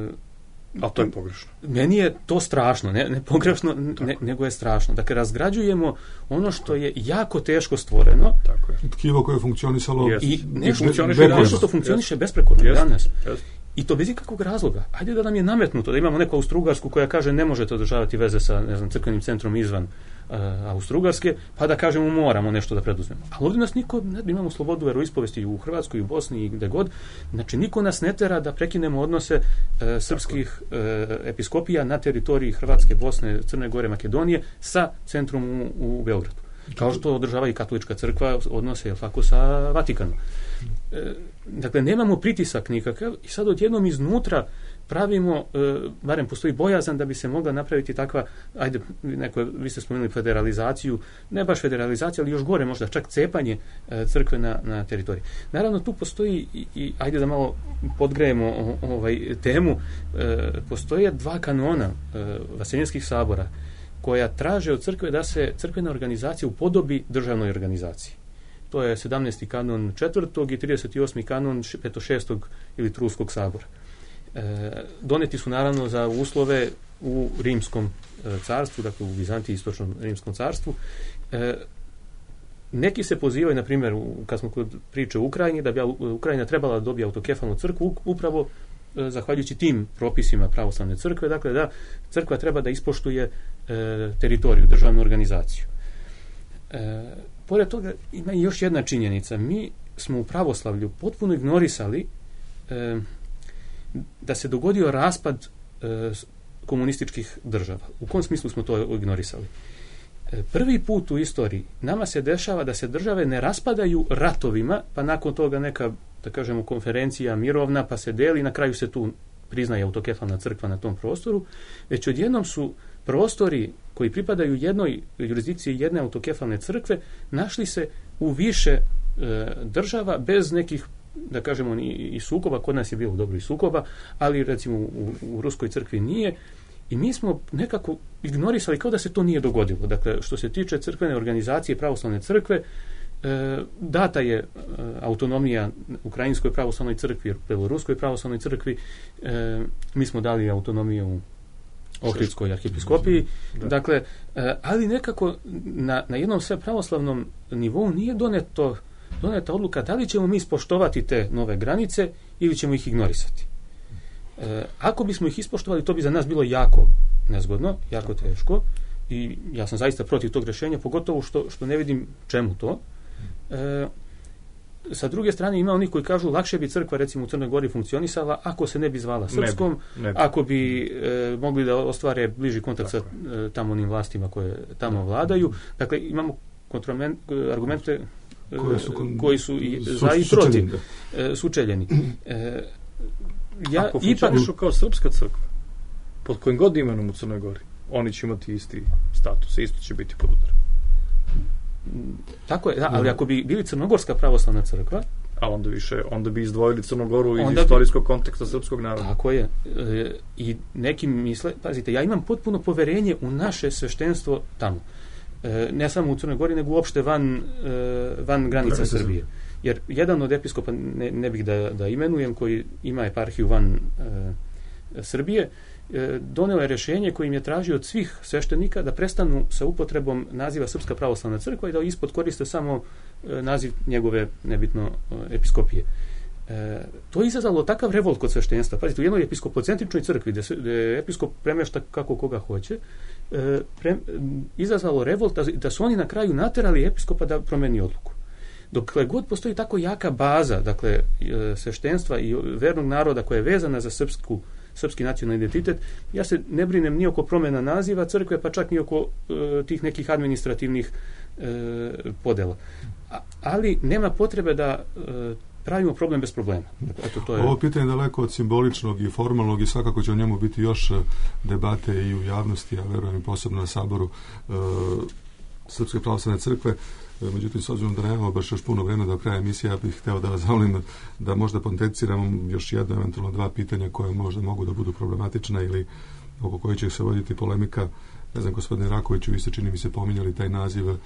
A to je pogrešno. Meni je to strašno, ne, ne pogrešno, ne, nego je strašno. Dakle, razgrađujemo ono što je jako teško stvoreno. Tako je. Tkivo koje je funkcionisalo yes. i ne funkcioniše nešto što funkcioniše yes. besprekorno yes. danas. Yes. I to bez ikakvog razloga. Ajde da nam je nametnuto, da imamo neku Austrougarsku koja kaže ne možete održavati veze sa, ne znam, crkvenim centrom izvan uh, Austrougarske, pa da kažemo moramo nešto da preduzmemo. Ali ovdje nas niko, ne, imamo slobodu veroispovesti u Hrvatskoj, i u Bosni i gde god, znači niko nas ne tera da prekinemo odnose uh, srpskih uh, episkopija na teritoriji Hrvatske, Bosne, Crne Gore, Makedonije sa centrom u, u Beogradu. Kao što održava i katolička crkva odnose, je tako, sa Vatikanom. E, dakle, nemamo pritisak nikakav i sad odjednom iznutra pravimo, e, barem postoji bojazan da bi se mogla napraviti takva, ajde, neko, vi ste spomenuli federalizaciju, ne baš federalizaciju, ali još gore možda čak cepanje e, crkve na, na teritoriji. Naravno, tu postoji i, i ajde da malo podgrejemo o, ovaj temu, e, postoje dva kanona e, vaseljenskih sabora koja traže od crkve da se crkvena organizacija upodobi državnoj organizaciji. To je sedamnaesti kanon četvrtog i trideset osmi kanon petošestog ili Truskog sabora. E, doneti su naravno za uslove u rimskom e, carstvu, dakle u Vizantiji, istočnom rimskom carstvu. E, neki se pozivaju, na primjer, kad smo kod priče o Ukrajini, da bi Ukrajina trebala da dobije autokefalnu crkvu upravo e, zahvaljujući tim propisima pravoslavne crkve, dakle da crkva treba da ispoštuje e, teritoriju, državnu organizaciju. E, pored toga ima i još jedna činjenica. Mi smo u pravoslavlju potpuno ignorisali e, da se dogodio raspad e, komunističkih država. U kom smislu smo to ignorisali? E, prvi put u istoriji nama se dešava da se države ne raspadaju ratovima, pa nakon toga neka, da kažemo, konferencija mirovna, pa se deli, na kraju se tu priznaje autokefalna crkva na tom prostoru, već odjednom su prostori koji pripadaju jednoj jurisdikciji jedne autokefalne crkve našli se u više e, država bez nekih, da kažemo, i, i sukoba. Kod nas je bilo dobro i sukoba, ali recimo u, u Ruskoj crkvi nije, i mi smo nekako ignorisali kao da se to nije dogodilo. Dakle, što se tiče crkvene organizacije pravoslavne crkve, e, data je e, autonomija Ukrajinskoj pravoslavnoj crkvi, Beloruskoj pravoslavnoj crkvi, e, mi smo dali autonomiju Ohridskoj arhijepiskopiji, da. Dakle, e, ali nekako na, na jednom sve pravoslavnom nivou nije doneto, doneta odluka da li ćemo mi ispoštovati te nove granice ili ćemo ih ignorisati. E, ako bismo ih ispoštovali, to bi za nas bilo jako nezgodno, jako teško, i ja sam zaista protiv tog rješenja, pogotovo što, što ne vidim čemu to. E, sa druge strane ima onih koji kažu lakše bi crkva recimo u Crnoj Gori funkcionisala ako se ne bi zvala srpskom, ne bi, ne bi. Ako bi e, mogli da ostvare bliži kontakt tako sa e, tamo onim vlastima koje tamo vladaju. Dakle, imamo argumente e, koje su, kon... koji su i, su, za i protiv e, sučeljeni. E, ja, ako funkcionišu kao srpska crkva, pod kojim god imenom u Crnoj Gori, oni će imati isti status, isto će biti pod udarom. Tako je, da, ali ako bi bili Crnogorska pravoslavna crkva, a onda više, onda bi izdvojili Crnogoru iz istorijskog bi, konteksta srpskog naroda. Tako je. E, I neki misle, pazite, ja imam potpuno poverenje u naše sveštenstvo tamo. E, ne samo u Crnoj Gori, nego uopšte van, e, van granica Srbije. Jer jedan od episkopa, ne, ne bih da, da imenujem, koji ima eparhiju van e, Srbije, doneo je rješenje kojim je tražio od svih sveštenika da prestanu sa upotrebom naziva Srpska pravoslavna crkva i da ispod koriste samo naziv njegove, nebitno, episkopije. E, to je izazvalo takav revolt kod sveštenstva. Pazite, u jednoj episkopocentričnoj crkvi gde, se, gde episkop premešta kako koga hoće, e, pre, izazvalo revolt da, da su oni na kraju naterali episkopa da promeni odluku. Dokle god postoji tako jaka baza, dakle, sveštenstva i vernog naroda koja je vezana za srpsku srpski nacionalni identitet, ja se ne brinem ni oko promjena naziva crkve, pa čak ni oko e, tih nekih administrativnih e, podela. A, ali nema potrebe da e, pravimo problem bez problema. Eto, to je... Ovo pitanje je daleko od simboličnog i formalnog i svakako će o njemu biti još debate i u javnosti, a verujem i posebno na saboru e, Srpske pravoslavne crkve. Međutim, s obzirom da nemamo baš još puno vremena do kraja emisije, ja bih hteo da vas zamolim da možda potenciramo još jedno, eventualno dva pitanja koje možda mogu da budu problematična ili oko koje će se voditi polemika. Ne znam, gospodine Rakoviću, vi ste, čini mi se, pominjali taj naziv uh,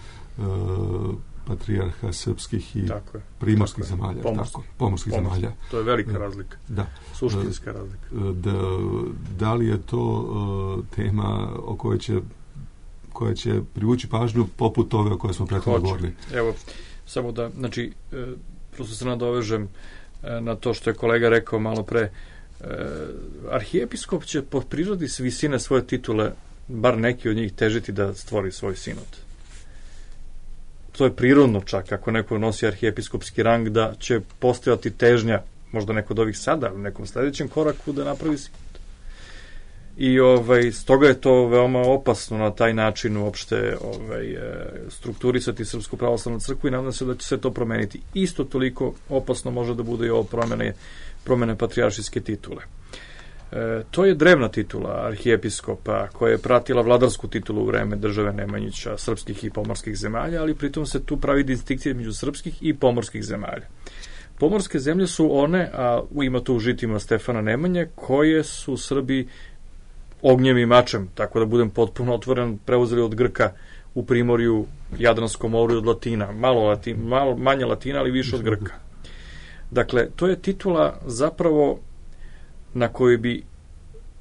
patrijarha srpskih i tako primorskih tako zemalja. Pomorski. Tako, pomorskih Pomorski. zemalja. To je velika razlika. Da. Suštinska razlika. Da, da li je to uh, tema o kojoj će koja će privući pažnju poput toga o kojoj smo prethodno govorili. Evo, samo da, znači, e, prosto se nadovežem e, na to što je kolega rekao malo pre. E, arhijepiskop će po prirodi s visine svoje titule, bar neki od njih, težiti da stvori svoj sinod. To je prirodno čak, ako neko nosi arhijepiskopski rang, da će postojati težnja, možda neko od ovih sada, u nekom sledećem koraku, da napravi sinod. I ovaj, stoga je to veoma opasno na taj način uopšte ovaj, strukturisati Srpsku pravoslavnu crkvu i nadam se da će se to promeniti. Isto toliko opasno može da bude i ovo promene, promene patrijaršijske titule. E, to je drevna titula arhijepiskopa koja je pratila vladarsku titulu u vreme države Nemanjića, srpskih i pomorskih zemalja, ali pritom se tu pravi distinkcija među srpskih i pomorskih zemalja. Pomorske zemlje su one, a ima to u žitima Stefana Nemanje, koje su Srbi ognjem i mačem, tako da budem potpuno otvoren, preuzeli od Grka u primorju, Jadranskom moru i od Latina. Malo, latin, malo manje Latina, ali više od Grka. Dakle, to je titula zapravo na kojoj bi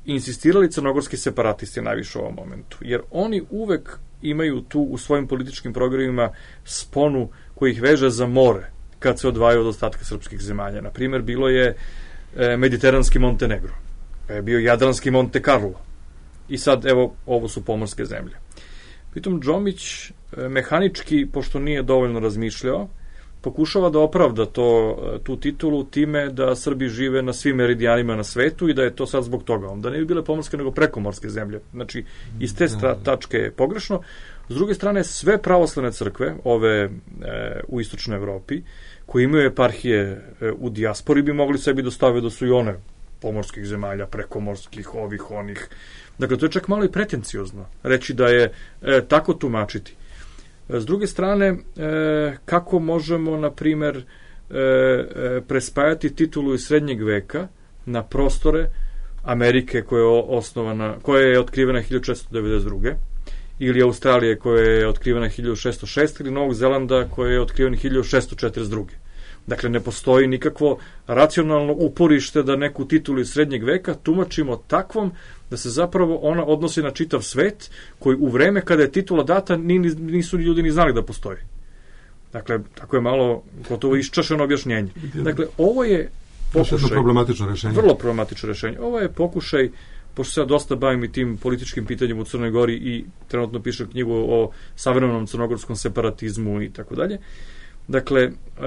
insistirali crnogorski separatisti najviše u ovom momentu, jer oni uvek imaju tu u svojim političkim programima sponu koji ih veže za more kad se odvajaju od ostatka srpskih zemalja. Na primjer, bilo je e, mediteranski Montenegro, pa je bio jadranski Monte Carlo i sad, evo, ovo su pomorske zemlje. Pritom, Džomić e, mehanički, pošto nije dovoljno razmišljao, pokušava da opravda to, tu titulu time da Srbi žive na svim meridijanima na svetu i da je to sad zbog toga. Onda ne bi bile pomorske nego prekomorske zemlje. Znači, iz te tačke je pogrešno. S druge strane, sve pravoslavne crkve, ove e, u istočnoj Evropi, koje imaju eparhije e, u dijaspori, bi mogli sebi da stave da su i one pomorskih zemalja, prekomorskih, ovih, onih. Dakle, to je čak malo i pretenciozno reći da je e, tako tumačiti. S druge strane, e, kako možemo, na primer, e, e, prespajati titulu iz srednjeg veka na prostore Amerike koja je osnovana, koja je otkrivena hiljadu šessto devedeset druge ili Australije koja je otkrivena hiljadu šessto šeste ili Novog Zelanda koja je otkrivena hiljadu šessto četrdeset druge. Dakle, ne postoji nikakvo racionalno uporište da neku titulu iz srednjeg veka tumačimo takvom da se zapravo ona odnosi na čitav svet, koji u vreme kada je titula data nisu ljudi ni znali da postoji. Dakle, tako je malo gotovo iščašeno objašnjenje. Dakle, ovo je pokušaj... problematično rešenje. Vrlo problematično rešenje. Ovo je pokušaj, pošto se ja dosta bavim i tim političkim pitanjem u Crnoj Gori i trenutno pišem knjigu o savremenom crnogorskom separatizmu i tako dalje. Dakle,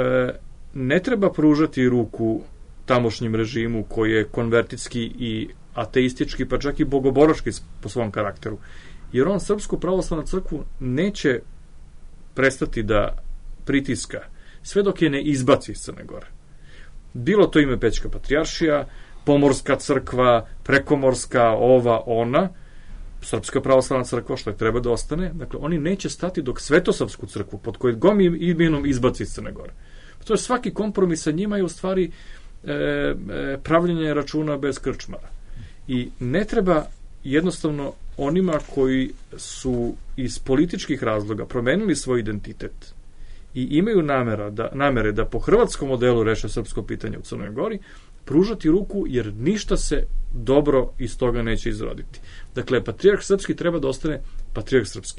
ne treba pružati ruku tamošnjem režimu koji je konvertitski i ateistički, pa čak i bogoborački po svom karakteru. Jer on Srpsku pravoslavnu crkvu neće prestati da pritiska sve dok je ne izbaci iz Crne Gore. Bilo to ime Pećka patrijaršija, pomorska crkva, prekomorska, ova, ona, Srpska pravoslavna crkva, što je treba da ostane. Dakle, oni neće stati dok Svetosavsku crkvu, pod kojeg gom imenom izbaci iz Crne Gore. To je svaki kompromis sa njima i u stvari e, e, pravljenje računa bez krčmara. I ne treba jednostavno onima koji su iz političkih razloga promenili svoj identitet i imaju namera da, namere da po hrvatskom modelu reše srpsko pitanje u Crnoj Gori, pružati ruku, jer ništa se dobro iz toga neće izroditi. Dakle, patrijarh srpski treba da ostane patrijarh srpski.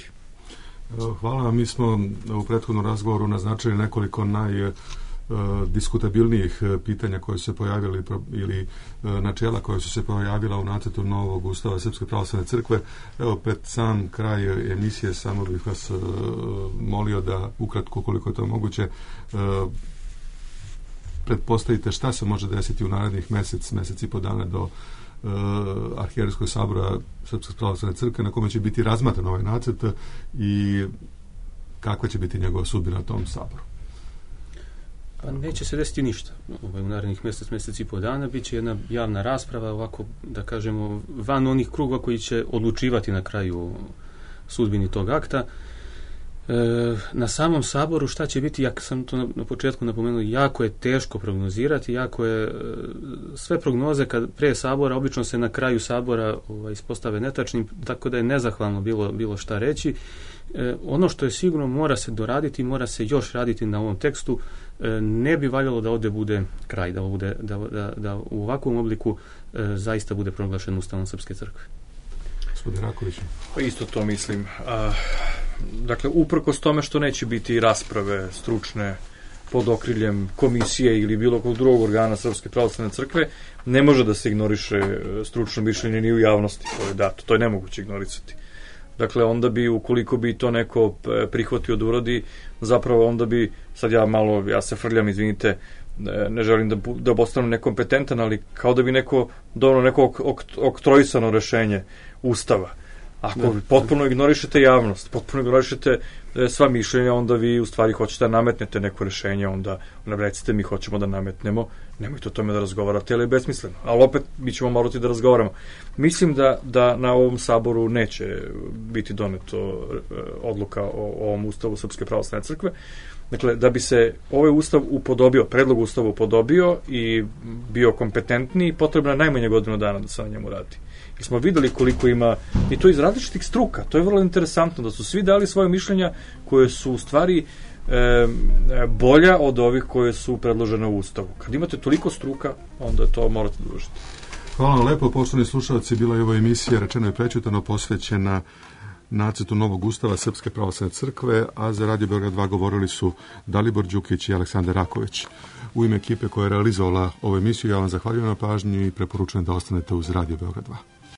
Hvala vam. Mi smo u prethodnom razgovoru naznačili nekoliko najdiskutabilnijih pitanja koje su se pojavili ili načela koje su se pojavila u nacrtu novog ustava Srpske pravoslavne crkve. Evo, pred sam kraj emisije samo bih vas molio da ukratko, koliko je to moguće, pretpostavite šta se može desiti u narednih mesec, mesec i po dana do Uh, Arhijerejskog sabora Srpske pravoslavne crkve, na kome će biti razmatran ovaj nacrt i kakva će biti njegova sudbina na tom saboru. Pa neće se desiti ništa. Ovaj, u narednih mjesec, mjesec i po dana bit će jedna javna rasprava, ovako, da kažemo, van onih kruga koji će odlučivati na kraju sudbini tog akta. Na samom saboru šta će biti, ja sam to na, na početku napomenuo, jako je teško prognozirati, jako je sve prognoze kad pre sabora, obično se na kraju sabora ovaj, ispostave netačnim, tako da je nezahvalno bilo, bilo šta reći. E, ono što je sigurno mora se doraditi, mora se još raditi na ovom tekstu, e, ne bi valjalo da ovdje bude kraj, da, bude, da, da, da u ovakvom obliku e, zaista bude proglašen Ustavom Srpske crkve. Gospodin Raković. Pa isto to mislim. A, dakle, uprkos tome što neće biti rasprave stručne pod okriljem komisije ili bilo kog drugog organa Srpske pravoslavne crkve, ne može da se ignoriše stručno mišljenje ni u javnosti. To je dato, to je nemoguće ignorisati. Dakle, onda bi, ukoliko bi to neko prihvatio da uradi, zapravo onda bi, sad ja malo, ja se frljam, izvinite, ne želim da, da postanu nekompetentan, ali kao da bi neko donao neko ok, ok, oktroisano rešenje Ustava. Ako da, potpuno da. ignorišete javnost, potpuno ignorišete sva mišljenja, onda vi u stvari hoćete da nametnete neko rešenje, onda recite mi hoćemo da nametnemo, nemojte o tome da razgovarate, ali je besmisleno. Ali opet mi ćemo morati da razgovaramo. Mislim da, da na ovom saboru neće biti doneto odluka o, o ovom Ustavu Srpske pravoslavne crkve. Dakle, da bi se ovaj ustav upodobio, predlog ustava upodobio i bio kompetentniji, potrebno je najmanje godinu dana da se na njemu radi. I smo videli koliko ima, i to iz različitih struka, to je vrlo interesantno, da su svi dali svoje mišljenja koje su u stvari e, bolja od ovih koje su predložene u ustavu. Kad imate toliko struka, onda to morate da uložite. Hvala vam lepo, poštovani slušalci, bila je ovo emisija Rečeno i prećutano posvećena nacrtu novog ustava Srpske pravoslavne crkve, a za Radio Beograd dva govorili su Dalibor Đukić i Aleksandar Raković. U ime ekipe koja je realizovala ovu emisiju ja vam zahvaljujem na pažnju i preporučujem da ostanete uz Radio Beograd dva.